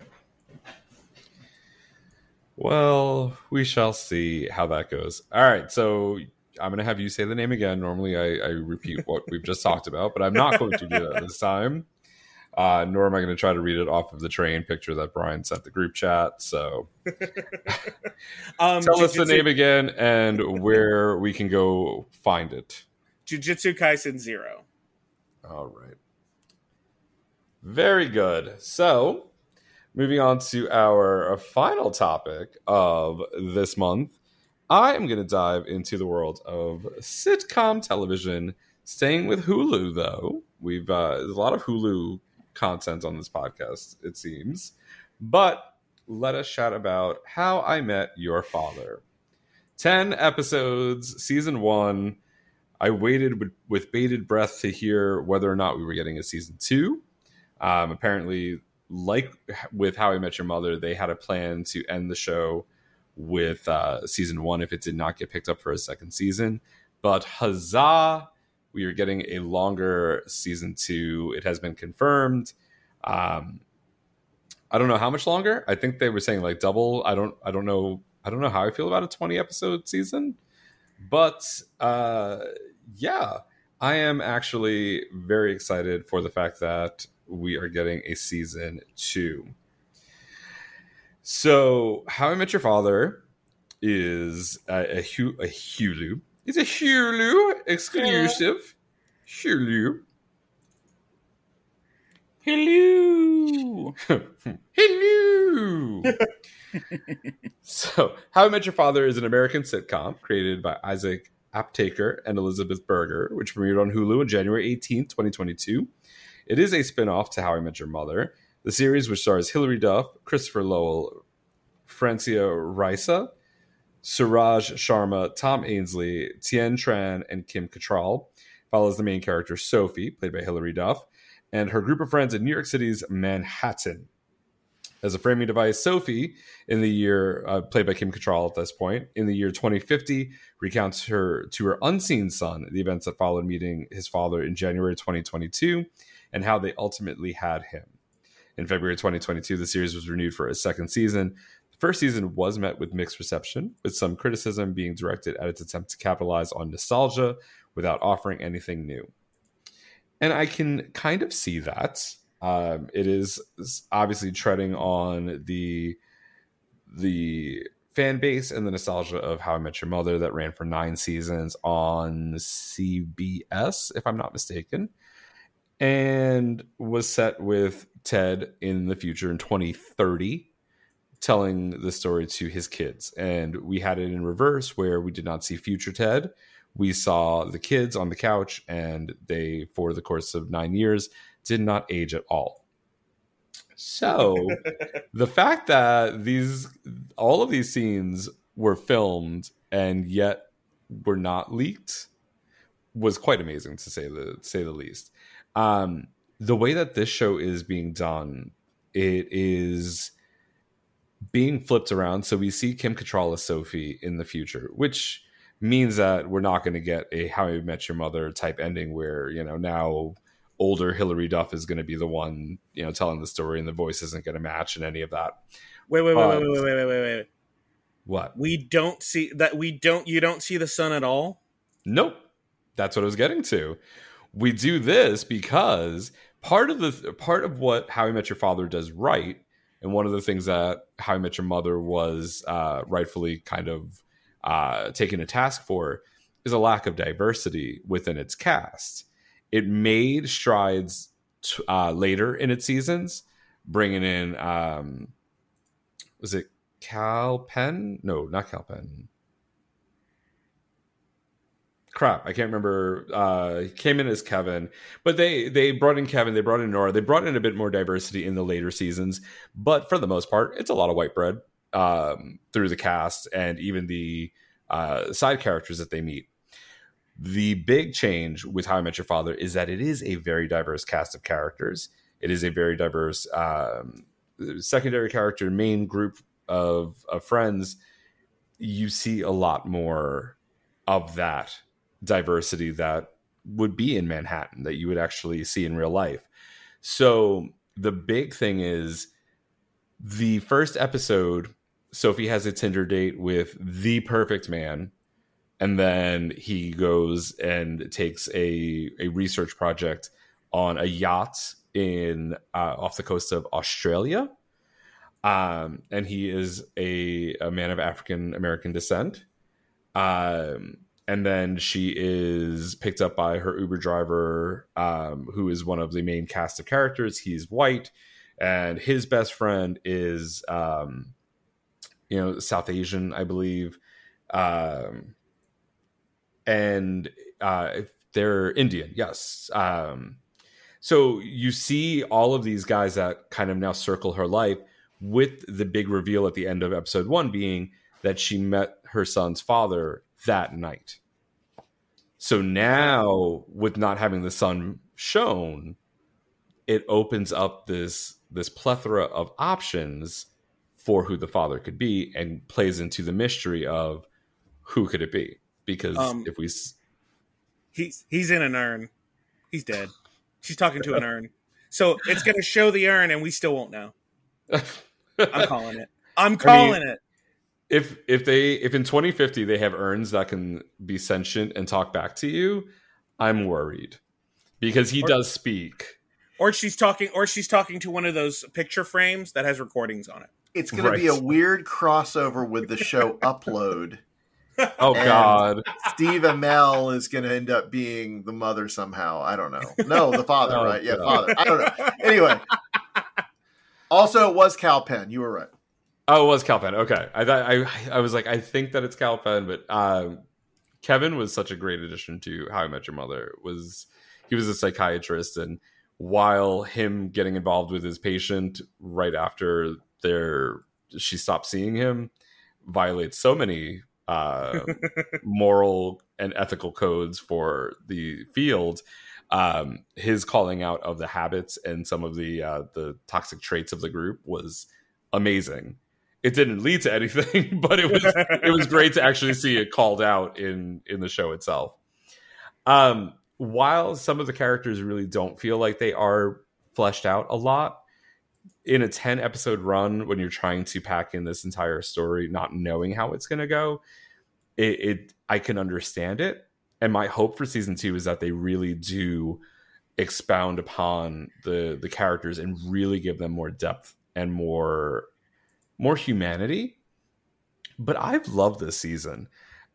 Well, we shall see how that goes. All right, so I'm going to have you say the name again. Normally, I, I repeat what we've just talked about, but I'm not going to do that this time. Uh, nor am I going to try to read it off of the train picture that Brian sent the group chat. So um, tell us the Jujutsu- name again and where we can go find it. Jujutsu Kaisen Zero. All right. Very good. So moving on to our final topic of this month, I am going to dive into the world of sitcom television, staying with Hulu, though. We've uh, there's a lot of Hulu content on this podcast, it seems. But let us chat about How I Met Your Father. Ten episodes, season one. I waited with, with bated breath to hear whether or not we were getting a season two. Um, apparently, like with How I Met Your Mother, they had a plan to end the show with uh, season one if it did not get picked up for a second season. But huzzah! We are getting a longer season two. It has been confirmed. Um, I don't know how much longer. I think they were saying like double. I don't. I don't know. I don't know how I feel about a twenty episode season. But uh, yeah, I am actually very excited for the fact that we are getting a season two. So, How I Met Your Father is a, a, Hu- a Hulu. It's a Hulu exclusive. Hulu. Hello. Hello. So, How I Met Your Father is an American sitcom created by Isaac Aptaker and Elizabeth Berger, which premiered on Hulu on January eighteenth, twenty twenty-two. It is a spin-off to How I Met Your Mother. The series, which stars Hilary Duff, Christopher Lowell, Francia Raisa, Suraj Sharma, Tom Ainsley, Tien Tran, and Kim Cattrall, follows the main character Sophie, played by Hilary Duff, and her group of friends in New York City's Manhattan. As a framing device, Sophie, in the year uh, played by Kim Cattrall at this point, in the year twenty fifty, recounts her to her unseen son the events that followed meeting his father in January twenty twenty-two and how they ultimately had him. In February twenty twenty-two, the series was renewed for a second season. The first season was met with mixed reception, with some criticism being directed at its attempt to capitalize on nostalgia without offering anything new. And I can kind of see that. Um, it is obviously treading on the the fan base and the nostalgia of How I Met Your Mother that ran for nine seasons on C B S, if I'm not mistaken, and was set with Ted in the future in twenty thirty, telling the story to his kids. And we had it in reverse, where we did not see future Ted. We saw the kids on the couch, and they, for the course of nine years, did not age at all. So the fact that these all of these scenes were filmed and yet were not leaked was quite amazing, to say the to say the least. Um, the way that this show is being done, it is being flipped around. So we see Kim Cattrall as Sophie in the future, which means that we're not going to get a How I Met Your Mother type ending where, you know, now older Hilary Duff is going to be the one, you know, telling the story and the voice isn't going to match and any of that. Wait, wait, wait, Uh, wait, wait, wait, wait, wait, wait. What? We don't see that. We don't. You don't see the sun at all. Nope. That's what I was getting to. We do this because part of the part of what How I Met Your Father does right, and one of the things that How I Met Your Mother was uh, rightfully kind of uh, taken a task for, is a lack of diversity within its cast. It made strides t- uh, later in its seasons, bringing in um, was it Cal Penn? No, not Cal Penn. Crap, I can't remember. Uh, he came in as Kevin, but they they brought in Kevin, they brought in Nora, they brought in a bit more diversity in the later seasons. But for the most part, it's a lot of white bread um, through the cast and even the uh, side characters that they meet. The big change with How I Met Your Father is that it is a very diverse cast of characters. It is a very diverse um, secondary character, main group of, of friends. You see a lot more of that diversity that would be in Manhattan, that you would actually see in real life. So the big thing is the first episode, Sophie has a Tinder date with the perfect man. And then he goes and takes a, a research project on a yacht in uh, off the coast of Australia. Um, and he is a, a man of African American descent. Um, and then she is picked up by her Uber driver, um, who is one of the main cast of characters. He's white, and his best friend is, um, you know, South Asian, I believe. Um, and uh, they're Indian, yes. Um, so you see all of these guys that kind of now circle her life, with the big reveal at the end of episode one being that she met her son's father that night. So now, with not having the son shown, it opens up this this plethora of options for who the father could be, and plays into the mystery of who could it be? Because um, if we, he's he's in an urn, he's dead. She's talking to an urn, so it's going to show the urn, and we still won't know. I'm calling it. I'm calling I mean, it. If if they if in twenty fifty they have urns that can be sentient and talk back to you, I'm worried, because he or, does speak. Or she's talking, or she's talking to one of those picture frames that has recordings on it. It's going right. to be a weird crossover with the show Upload. Oh God! Steve Amell is going to end up being the mother somehow. I don't know. No, the father, oh, right? Yeah, God. father. I don't know. Anyway. Also, it was Kal Penn. You were right. Oh, it was Kal Penn. Okay, I thought I I was like, I think that it's Kal Penn, but um, Kevin was such a great addition to How I Met Your Mother. Was he was a psychiatrist, and while him getting involved with his patient right after their she stopped seeing him violates so many uh, moral and ethical codes for the field. Um, his calling out of the habits and some of the uh, the toxic traits of the group was amazing. It didn't lead to anything, but it was it was great to actually see it called out in in the show itself. Um, while some of the characters really don't feel like they are fleshed out a lot, in a ten episode run, when you're trying to pack in this entire story, not knowing how it's going to go, it, it I can understand it. And my hope for season two is that they really do expound upon the the characters and really give them more depth and more more humanity. But I've loved this season.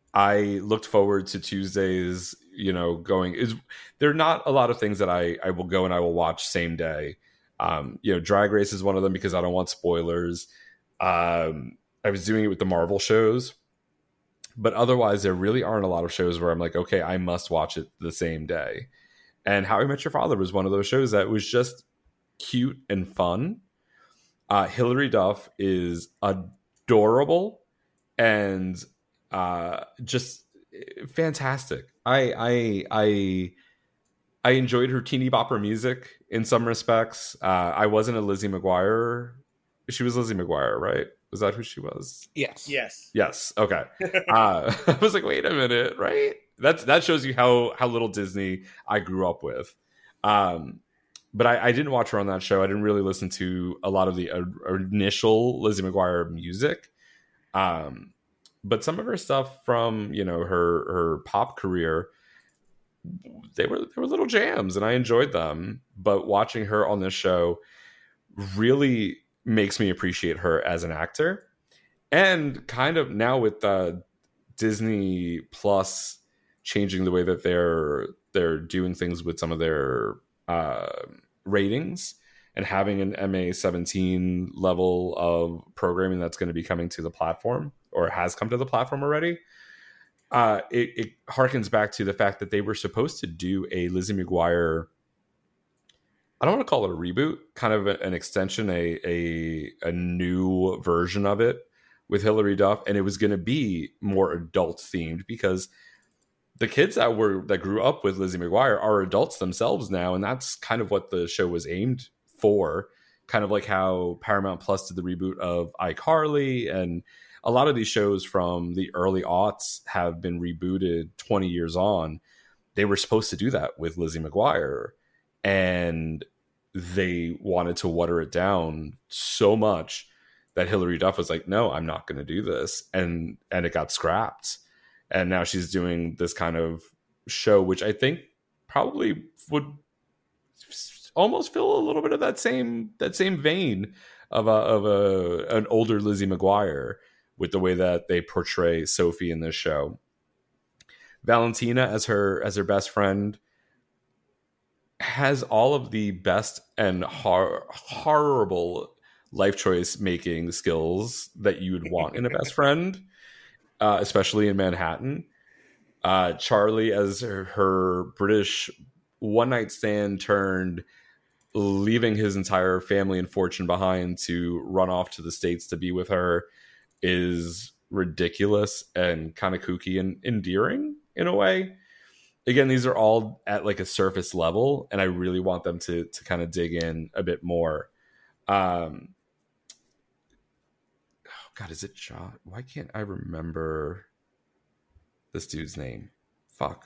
I looked forward to Tuesdays, you know, going is there are not a lot of things that I, I will go and I will watch same day. Um, you know, Drag Race is one of them because I don't want spoilers. Um, I was doing it with the Marvel shows. But otherwise, there really aren't a lot of shows where I'm like, okay, I must watch it the same day. And How I Met Your Father was one of those shows that was just cute and fun. Uh, Hilary Duff is adorable and uh, just fantastic. I I I I enjoyed her teeny bopper music in some respects. Uh, I wasn't a Lizzie McGuire. She was Lizzie McGuire, right? Was that who she was? Yes. Yes. Yes. Okay. uh, I was like, wait a minute, right? That's that shows you how how little Disney I grew up with. Um, but I, I didn't watch her on that show. I didn't really listen to a lot of the uh, initial Lizzie McGuire music. Um, but some of her stuff from you know her her pop career, they were they were little jams, and I enjoyed them. But watching her on this show really makes me appreciate her as an actor. And kind of now with uh, Disney Plus changing the way that they're they're doing things with some of their uh, ratings and having an M A seventeen level of programming that's going to be coming to the platform or has come to the platform already, uh, it, it harkens back to the fact that they were supposed to do a Lizzie McGuire, I don't want to call it a reboot, kind of an extension, a a, a new version of it with Hilary Duff, and it was going to be more adult themed because the kids that were that grew up with Lizzie McGuire are adults themselves now, and that's kind of what the show was aimed for. Kind of like how Paramount Plus did the reboot of iCarly, and a lot of these shows from the early aughts have been rebooted twenty years on. They were supposed to do that with Lizzie McGuire, and they wanted to water it down so much that Hilary Duff was like, no, I'm not going to do this. And, and it got scrapped. And now she's doing this kind of show, which I think probably would almost feel a little bit of that same that same vein of a of a an older Lizzie McGuire with the way that they portray Sophie in this show. Valentina as her as her best friend has all of the best and hor- horrible life choice making skills that you would want in a best friend, uh, especially in Manhattan. Uh, Charlie as her, her British one night stand turned leaving his entire family and fortune behind to run off to the States to be with her is ridiculous and kind of kooky and endearing in a way. Again, these are all at like a surface level, and I really want them to to kind of dig in a bit more. Um, oh God, is it John? Why can't I remember this dude's name? Fuck.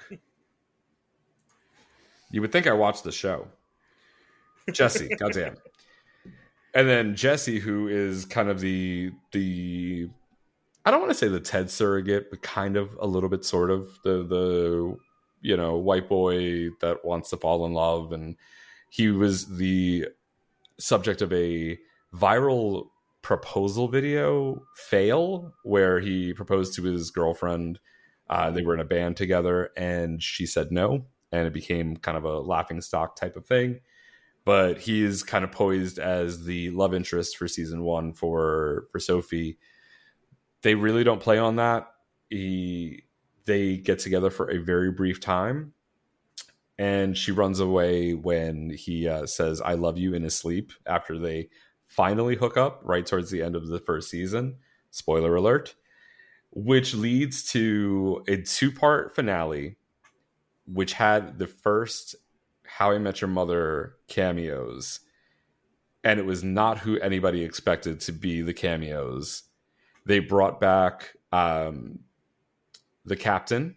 You would think I watched the show. Jesse, goddamn. And then Jesse, who is kind of the the I don't want to say the Ted surrogate, but kind of a little bit sort of the the you know, white boy that wants to fall in love, and he was the subject of a viral proposal video fail where he proposed to his girlfriend. Uh, they were in a band together and she said no, and it became kind of a laughing stock type of thing. But he is kind of poised as the love interest for season one for for Sophie. They really don't play on that. He they get together for a very brief time, and she runs away when he uh, says "I love you" in his sleep after they finally hook up right towards the end of the first season. Spoiler alert. Which leads to a two-part finale, which had the first How I Met Your Mother cameos, and it was not who anybody expected to be the cameos. They brought back um, the captain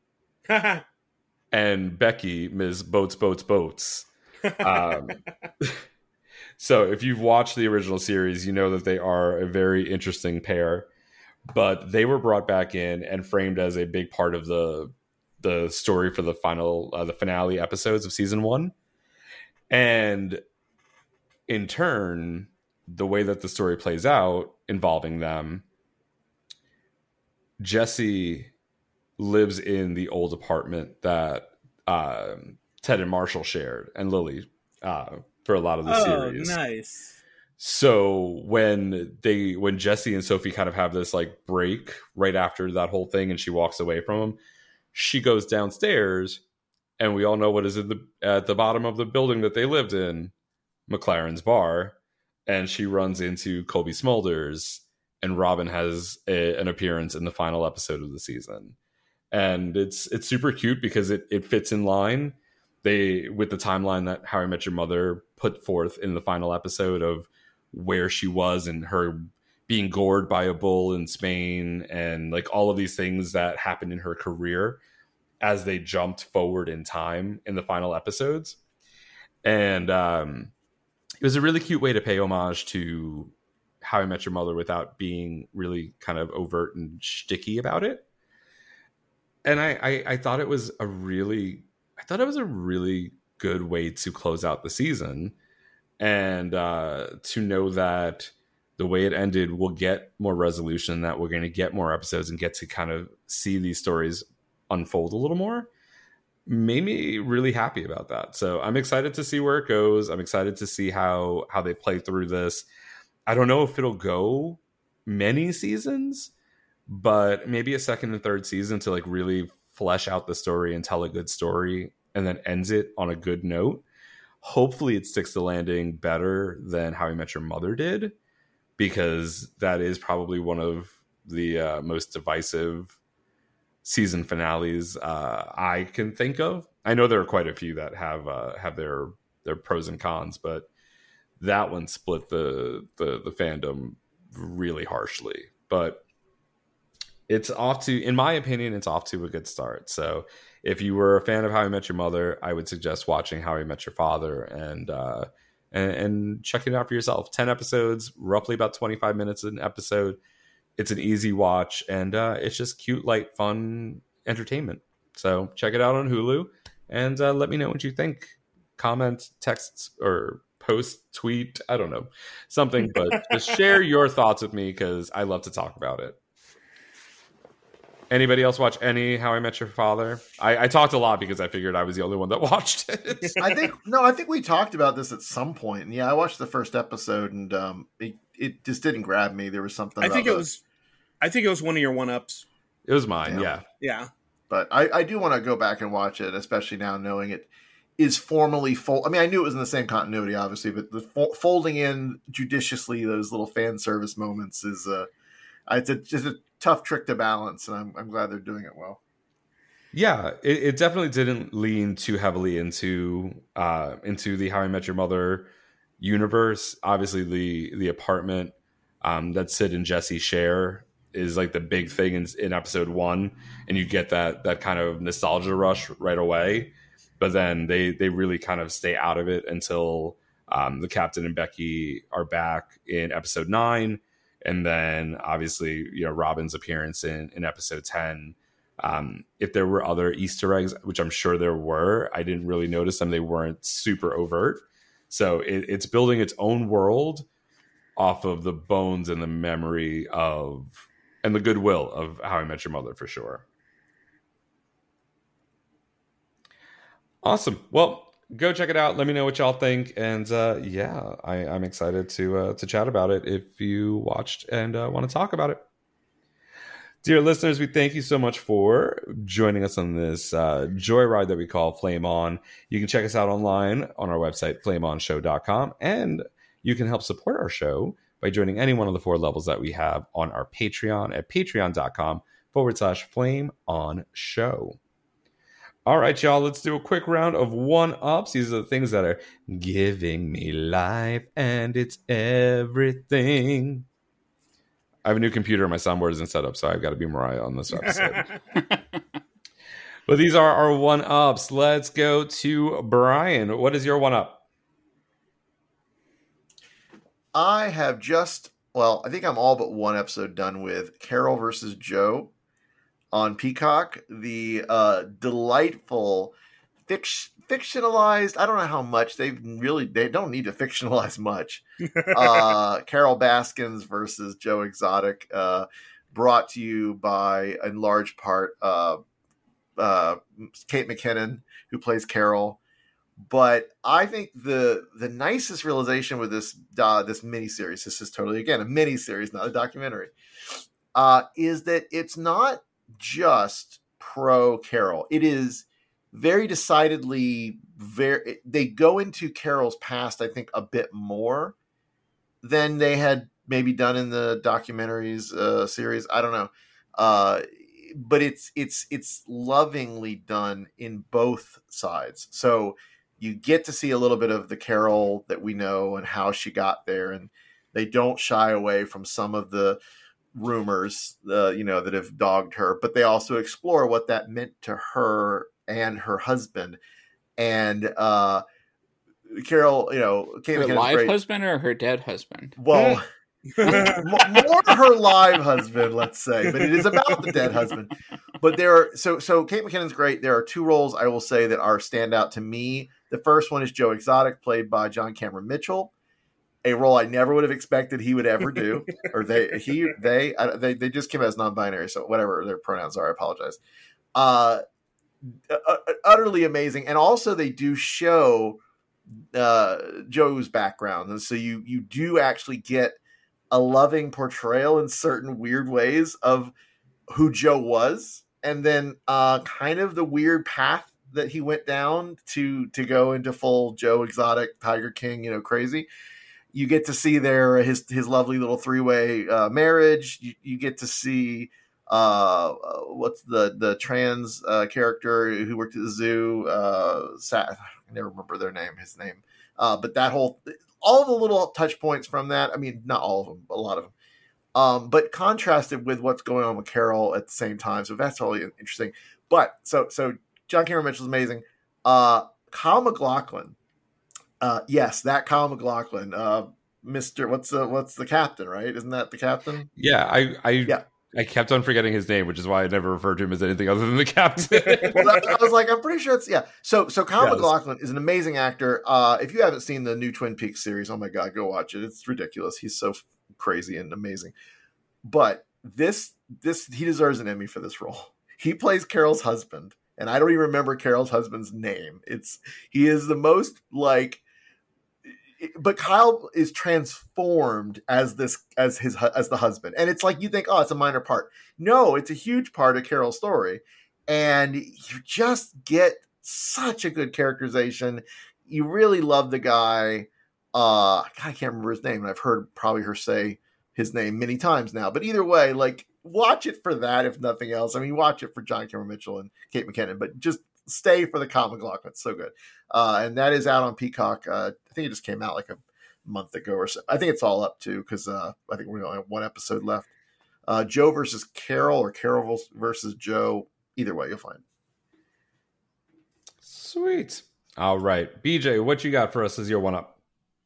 and Becky, Miz Boats, Boats, Boats. Um, so if you've watched the original series, you know that they are a very interesting pair. But they were brought back in and framed as a big part of the the story for the final, uh, the finale episodes of season one. And in turn, the way that the story plays out involving them, Jesse lives in the old apartment that um, Ted and Marshall shared, and Lily uh, for a lot of the oh, series. Nice. So when they, when Jesse and Sophie kind of have this like break right after that whole thing, and she walks away from him, she goes downstairs, and we all know what is in the at the bottom of the building that they lived in, McLaren's bar, and she runs into Colby Smulders, and Robin has a, an appearance in the final episode of the season, and it's it's super cute because it it fits in line they with the timeline that How I Met Your Mother put forth in the final episode of where she was and her being gored by a bull in Spain, and like all of these things that happened in her career as they jumped forward in time in the final episodes. And um, it was a really cute way to pay homage to How I Met Your Mother without being really kind of overt and shticky about it. And I, I, I thought it was a really, I thought it was a really good way to close out the season. And uh, to know that the way it ended, we'll get more resolution, that we're going to get more episodes and get to kind of see these stories unfold a little more, made me really happy about that. So I'm excited to see where it goes. I'm excited to see how, how they play through this. I don't know if it'll go many seasons, but maybe a second and third season to like really flesh out the story and tell a good story and then ends it on a good note. Hopefully it sticks the landing better than How I Met Your Mother did, because that is probably one of the uh, most divisive season finales uh, I can think of. I know there are quite a few that have uh, have their their pros and cons, but that one split the, the the fandom really harshly. But it's off to, in my opinion, it's off to a good start. So if you were a fan of How I Met Your Mother, I would suggest watching How I Met Your Father and uh, and, and checking it out for yourself. ten episodes, roughly about twenty-five minutes an episode. It's an easy watch, and uh, it's just cute, light, fun entertainment. So check it out on Hulu, and uh, let me know what you think. comment, text, or post, tweet. I don't know, something, but just share your thoughts with me because I love to talk about it. Anybody else watch any How I Met Your Father? I, I talked a lot because I figured I was the only one that watched it. I think no, I think we talked about this at some point. And yeah, I watched the first episode, and um, it, it just didn't grab me. There was something. I about think it the, was. I think it was one of your one ups. It was mine. Yeah. Yeah. Yeah. But I, I do want to go back and watch it, especially now knowing it is formally fold. I mean, I knew it was in the same continuity, obviously, but the fo- folding in judiciously those little fan service moments is uh, it's a, just a tough trick to balance, and I'm, I'm glad they're doing it well. Yeah, it, it definitely didn't lean too heavily into uh, into the How I Met Your Mother universe. Obviously, the the apartment um, that Sid and Jesse share is like the big thing in, in episode one, and you get that that kind of nostalgia rush right away. But then they they really kind of stay out of it until um, the Captain and Becky are back in episode nine, and then obviously you know Robin's appearance in in episode ten. Um, if there were other Easter eggs, which I'm sure there were, I didn't really notice them. They weren't super overt. So it, it's building its own world off of the bones and the memory of and the goodwill of How I Met Your Mother for sure. Awesome. Well, go check it out. Let me know what y'all think. And uh, yeah, I, I'm excited to uh, to chat about it if you watched and uh, want to talk about it. Dear listeners, we thank you so much for joining us on this uh, joyride that we call Flame On. You can check us out online on our website, flame on show dot com, and you can help support our show by joining any one of the four levels that we have on our Patreon at patreon.com forward slash flame on show. All right, y'all, let's do a quick round of one-ups. These are the things that are giving me life, and it's everything. I have a new computer. My soundboard isn't set up, so I've got to be Mariah on this episode. But these are our one-ups. Let's go to Brian. What is your one-up? I have just, well, I think I'm all but one episode done with Carol versus Joe on Peacock. The uh, delightful, fic- fictionalized, I don't know how much, they really, they don't need to fictionalize much. uh, Carol Baskins versus Joe Exotic, uh, brought to you by, in large part, uh, uh, Kate McKinnon, who plays Carol. But I think the the nicest realization with this uh, this miniseries, this is totally, again, a miniseries, not a documentary, uh, is that it's not just pro Carol. It is very decidedly very. They go into Carol's past, I think, a bit more than they had maybe done in the documentaries uh, series. I don't know, uh, but it's it's it's lovingly done in both sides. So you get to see a little bit of the Carol that we know and how she got there, and they don't shy away from some of the rumors, uh, you know, that have dogged her, but they also explore what that meant to her and her husband. And uh, Carol, you know, Kate her McKinnon's live great. husband or her dead husband? Well, more her live husband, let's say, but it is about the dead husband. But there are so so Kate McKinnon's great. There are two roles I will say that are stand out to me. The first one is Joe Exotic, played by John Cameron Mitchell, a role I never would have expected he would ever do. Or they he they I, they they just came out as non-binary, so whatever their pronouns are, I apologize. Uh, uh utterly amazing, and also they do show uh Joe's background, and so you you do actually get a loving portrayal in certain weird ways of who Joe was, and then uh, kind of the weird path that he went down to to go into full Joe Exotic, Tiger King, you know, crazy. You get to see there his his lovely little three way uh, marriage. You, you get to see uh, what's the the trans uh, character who worked at the zoo. Uh, Sa- I never remember their name, his name, uh, but that whole. All the little touch points from that. I mean, not all of them, but a lot of them. Um, but contrasted with what's going on with Carol at the same time. So that's really interesting. But so so John Cameron Mitchell's amazing. Uh, Kyle MacLachlan. Uh, yes, that Kyle MacLachlan. Uh, Mister What's the what's the captain, right? Isn't that the captain? Yeah, I I yeah. I kept on forgetting his name, which is why I never referred to him as anything other than the captain. Well, I was like, I'm pretty sure it's yeah. So, so Kyle Yes. MacLachlan is an amazing actor. Uh, if you haven't seen the new Twin Peaks series, oh my god, go watch it. It's ridiculous. He's so f- crazy and amazing. But this, this, he deserves an Emmy for this role. He plays Carol's husband, and I don't even remember Carol's husband's name. It's he is the most like. But Kyle is transformed as this as his as the husband, and it's like you think, oh, it's a minor part. No, it's a huge part of Carol's story, and you just get such a good characterization. You really love the guy. Uh, I can't remember his name, and I've heard probably her say his name many times now. But either way, like watch it for that, if nothing else. I mean, watch it for John Cameron Mitchell and Kate McKinnon, but just stay for the Kyle MacLachlan. It's so good. Uh, and that is out on Peacock. Uh, I think it just came out like a month ago or so. I think it's all up too, because uh, I think we only have one episode left. Uh, Joe versus Carol, or Carol versus Joe. Either way, you'll find. Sweet. All right. B J, what you got for us as your one-up?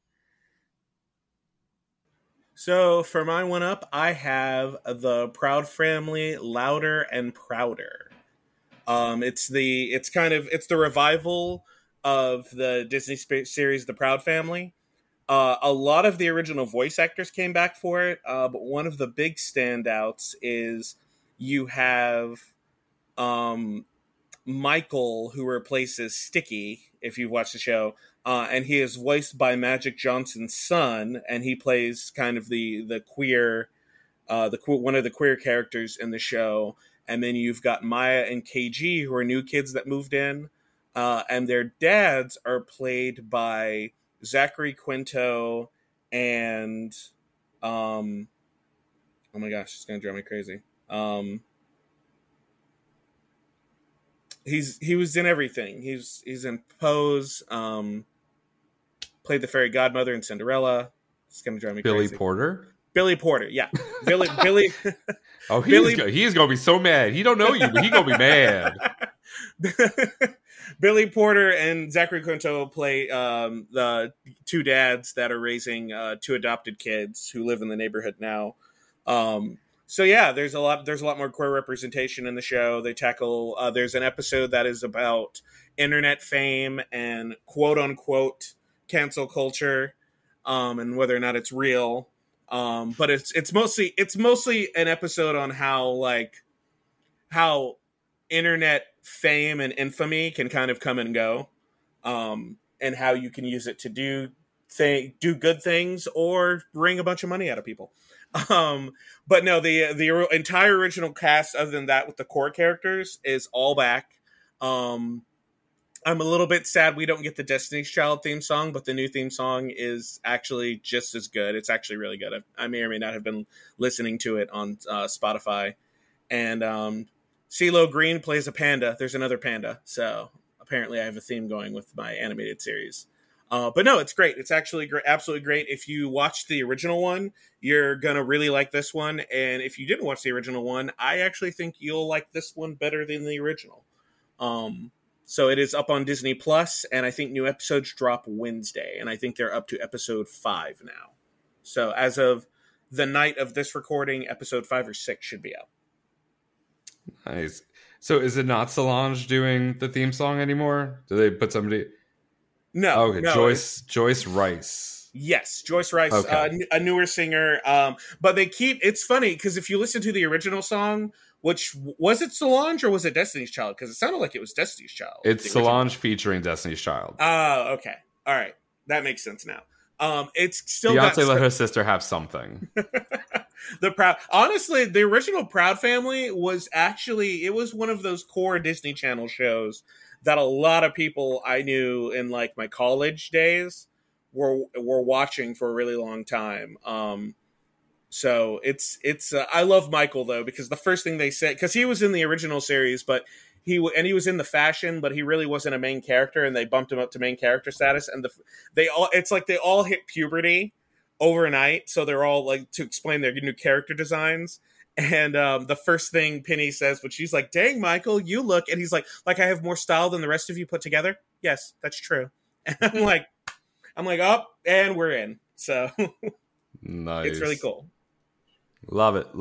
So for my one-up, I have the Proud Family, Louder and Prouder. Um, it's the it's kind of it's the revival of the Disney sp- series The Proud Family. Uh, a lot of the original voice actors came back for it, uh, but one of the big standouts is you have um, Michael, who replaces Sticky, if you've watched the show, uh, and he is voiced by Magic Johnson's son, and he plays kind of the the queer, uh, the one of the queer characters in the show. And then you've got Maya and K G, who are new kids that moved in. Uh, and their dads are played by Zachary Quinto and... Um, oh my gosh, it's going to drive me crazy. Um, he's He was in everything. He's he's in Pose. Um, played the fairy godmother in Cinderella. It's going to drive me Billy crazy. Billy Porter? Billy Porter, yeah. Billy... Billy. Oh, he's Billy... go- he's gonna be so mad. He don't know you, but he gonna be mad. Billy Porter and Zachary Quinto play um, the two dads that are raising uh, two adopted kids who live in the neighborhood now. Um, so yeah, there's a lot. There's a lot more queer representation in the show. They tackle. Uh, there's an episode that is about internet fame and quote unquote cancel culture, um, and whether or not it's real. Um, but it's it's mostly it's mostly an episode on how like how internet fame and infamy can kind of come and go, um, and how you can use it to do th- do good things or wring a bunch of money out of people. Um, but no, the the entire original cast, other than that, with the core characters, is all back. Um, I'm a little bit sad we don't get the Destiny's Child theme song, but the new theme song is actually just as good. It's actually really good. I, I may or may not have been listening to it on uh, Spotify. And um, CeeLo Green plays a panda. There's another panda. So apparently I have a theme going with my animated series. Uh, but no, it's great. It's actually great, absolutely great. If you watched the original one, you're going to really like this one. And if you didn't watch the original one, I actually think you'll like this one better than the original. Um, So it is up on Disney Plus, and I think new episodes drop Wednesday, and I think they're up to episode five now. So as of the night of this recording, episode five or six should be out. Nice. So is it not Solange doing the theme song anymore? Do they put somebody? No. Oh, okay, no, Joyce Joyce Rice. Yes, Joyce Rice, Okay. uh, a newer singer. Um, but they keep. It's funny because if you listen to the original song, which was it Solange or was it Destiny's Child? Because it sounded like it was Destiny's Child. It's Solange featuring Destiny's Child. Oh, okay. All right. That makes sense now. Um, it's still Beyonce got let her sister have something. the Proud. Honestly, the original Proud Family was actually, it was one of those core Disney Channel shows that a lot of people I knew in like my college days were were watching for a really long time. Um, So it's it's uh, I love Michael though, because the first thing they said, because he was in the original series, but he and he was in the fashion, but he really wasn't a main character, and they bumped him up to main character status. And the they all it's like they all hit puberty overnight, so they're all like to explain their new character designs. And um, the first thing Penny says, but she's like, "Dang, Michael, you look," and he's like, "Like I have more style than the rest of you put together." Yes, that's true. And I'm like, I'm like, up, oh, and we're in. So Nice. It's really cool. Love it. Love it.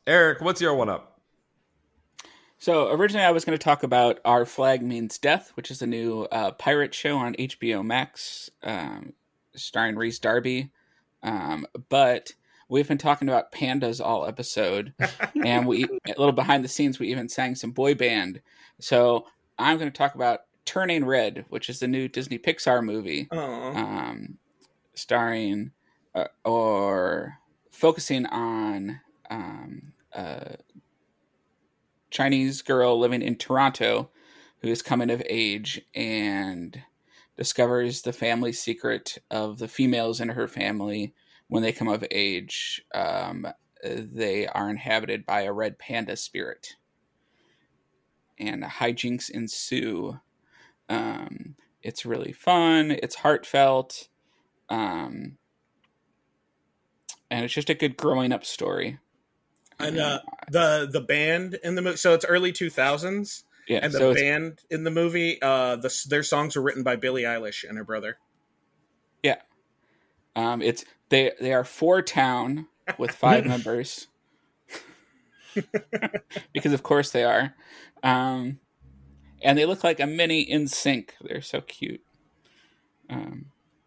Eric, what's your one up? So originally I was going to talk about Our Flag Means Death, which is a new uh, pirate show on H B O Max, um, starring Rhys Darby. Um, but we've been talking about pandas all episode, and we a little behind the scenes, we even sang some boy band. So I'm going to talk about Turning Red, which is the new Disney Pixar movie, um, starring uh, or focusing on um, a Chinese girl living in Toronto who is coming of age and discovers the family secret of the females in her family. When they come of age, um, they are inhabited by a red panda spirit, and hijinks ensue. Um, it's really fun. It's heartfelt. Um, and it's just a good growing up story. And uh, the the band in the movie, so it's early two thousands. Yeah, and the so band in the movie, uh, the, their songs were written by Billie Eilish and her brother. Yeah, um, it's they they are four town with five members, because of course they are, um, and they look like a mini In Sync. They're so cute. Um,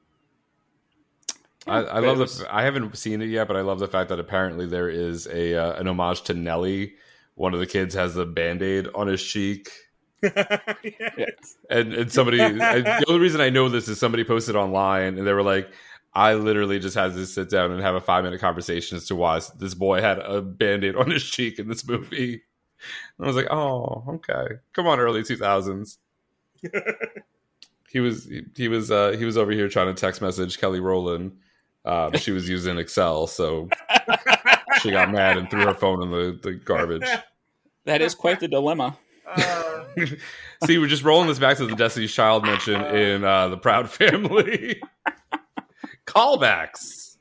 I, I love was, the. I haven't seen it yet, but I love the fact that apparently there is a uh, an homage to Nelly. One of the kids has the Band-Aid on his cheek. Yes. And and somebody, I, the only reason I know this is somebody posted online, and they were like, I literally just had to sit down and have a five minute conversation as to why this boy had a Band-Aid on his cheek in this movie. And I was like, oh, okay, come on, early two thousands. he was he, he was uh, he was over here trying to text message Kelly Rowland. Uh, but she was using Excel, so she got mad and threw her phone in the, the garbage. That is quite the dilemma. Uh... See, we're just rolling this back to the Destiny's Child mention uh... in uh, The Proud Family. Callbacks.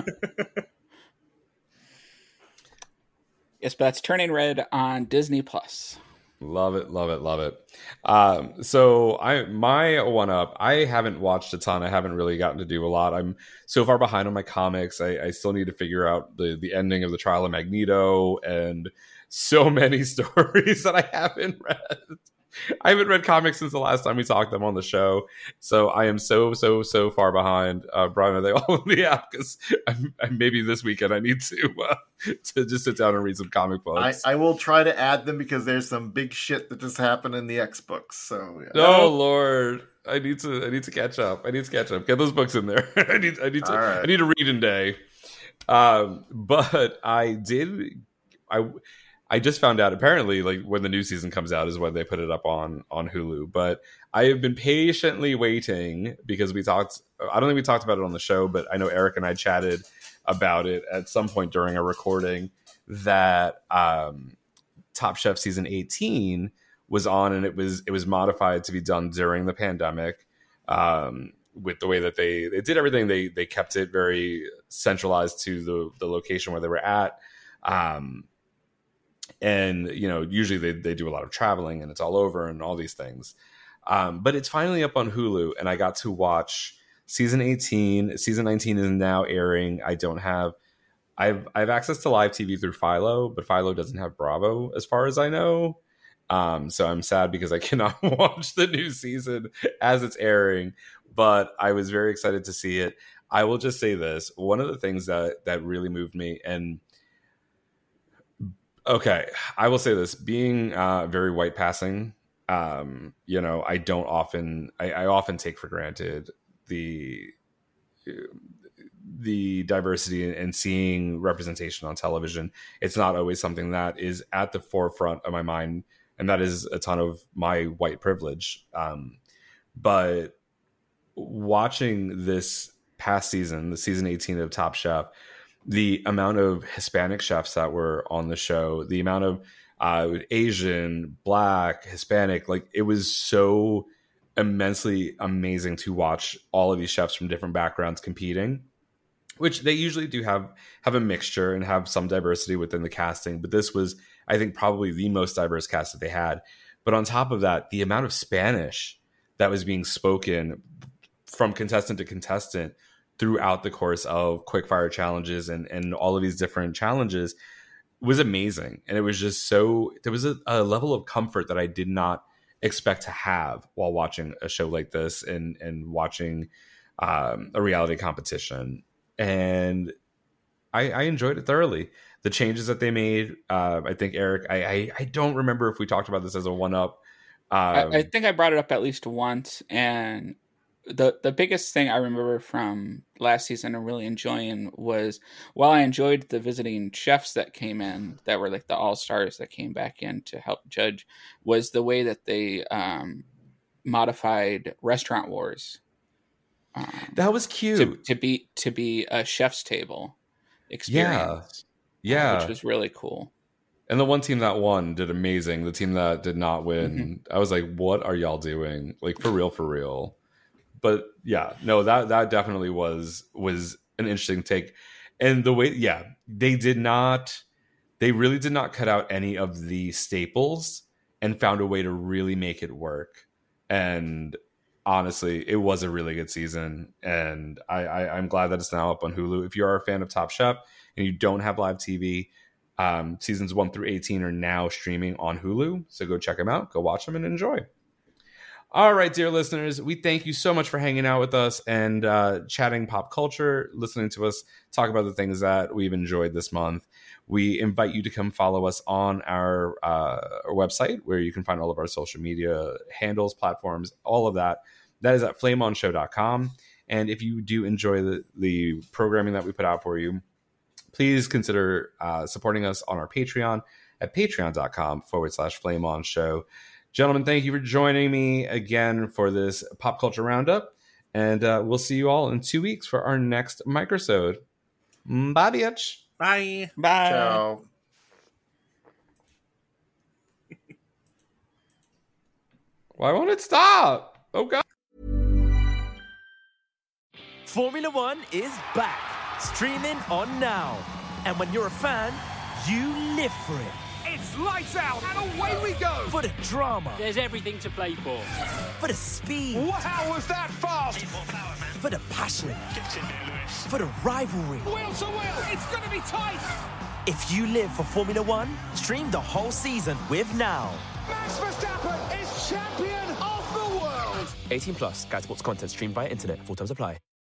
Yes, but that's Turning Red on Disney Plus. Love it, love it, love it. Um, so I my one up, I haven't watched a ton. I haven't really gotten to do a lot. I'm so far behind on my comics. I, I still need to figure out the the ending of the Trial of Magneto and so many stories that I haven't read. I haven't read comics since the last time we talked them on the show. So I am so, so, so far behind. Uh, Brian, are they all in the app? Because maybe this weekend I need to uh, to just sit down and read some comic books. I, I will try to add them because there's some big shit that just happened in the X books. So yeah. Oh Lord, I need to I need to catch up. I need to catch up. Get those books in there. I need I need to right. I need a reading day. Um, but I did I. I just found out apparently like when the new season comes out is when they put it up on, on Hulu, but I have been patiently waiting because we talked, I don't think we talked about it on the show, but I know Eric and I chatted about it at some point during a recording that um, Top Chef season eighteen was on, and it was, it was modified to be done during the pandemic um, with the way that they, they did everything. They, they kept it very centralized to the, the location where they were at. Um, And, you know, usually they, they do a lot of traveling and it's all over and all these things. Um, but it's finally up on Hulu and I got to watch season eighteen. Season nineteen is now airing. I don't have, I've, I have access to live T V through Philo, but Philo doesn't have Bravo as far as I know. Um, so I'm sad because I cannot watch the new season as it's airing, but I was very excited to see it. I will just say this. One of the things that, that really moved me, and okay, I will say this, being uh, very white passing, um, you know, I don't often, I, I often take for granted the the diversity and seeing representation on television. It's not always something that is at the forefront of my mind, and that is a ton of my white privilege. Um, but watching this past season, the season eighteen of Top Chef, the amount of Hispanic chefs that were on the show, the amount of uh, Asian, Black, Hispanic, like it was so immensely amazing to watch all of these chefs from different backgrounds competing, which they usually do have, have a mixture and have some diversity within the casting. But this was, I think, probably the most diverse cast that they had. But on top of that, the amount of Spanish that was being spoken from contestant to contestant throughout the course of quickfire challenges and, and all of these different challenges, was amazing. And it was just so, there was a, a level of comfort that I did not expect to have while watching a show like this and, and watching um, a reality competition. And I, I enjoyed it thoroughly. The changes that they made, uh, I think, Eric, I, I, I don't remember if we talked about this as a one-up. Um, I, I think I brought it up at least once, and the the biggest thing I remember from last season and really enjoying was, while I enjoyed the visiting chefs that came in, that were like the all-stars that came back in to help judge, was the way that they um, modified Restaurant Wars. Um, that was cute. To, to be to be a chef's table experience. Yeah. Yeah. Uh, which was really cool. And the one team that won did amazing. The team that did not win, mm-hmm. I was like, what are y'all doing? Like, for real, for real. But yeah, no, that that definitely was was an interesting take. And the way, yeah, they did not, they really did not cut out any of the staples and found a way to really make it work. And honestly, it was a really good season. And I, I, I'm glad that it's now up on Hulu. If you are a fan of Top Chef and you don't have live T V, um, seasons one through eighteen are now streaming on Hulu. So go check them out, go watch them, and enjoy. All right, dear listeners, we thank you so much for hanging out with us and uh, chatting pop culture, listening to us talk about the things that we've enjoyed this month. We invite you to come follow us on our, uh, our website, where you can find all of our social media handles, platforms, all of that. That is at flame on show dot com. And if you do enjoy the, the programming that we put out for you, please consider uh, supporting us on our Patreon at patreon.com forward slash flame on show. Gentlemen, thank you for joining me again for this Pop Culture Roundup. And uh, we'll see you all in two weeks for our next microsode. Bye, bitch. Bye. Bye. Ciao. Why won't it stop? Oh, God. Formula One is back, streaming on Now. And when you're a fan, you live for it. It's lights out and away we go. For the drama. There's everything to play for. For the speed. Wow, was that fast? For the passion. Get in there, Lewis. For the rivalry. Wheel to wheel, it's going to be tight. If you live for Formula One, stream the whole season with Now. Max Verstappen is champion of the world. eighteen plus, Sky Sports content streamed via internet. Full terms apply.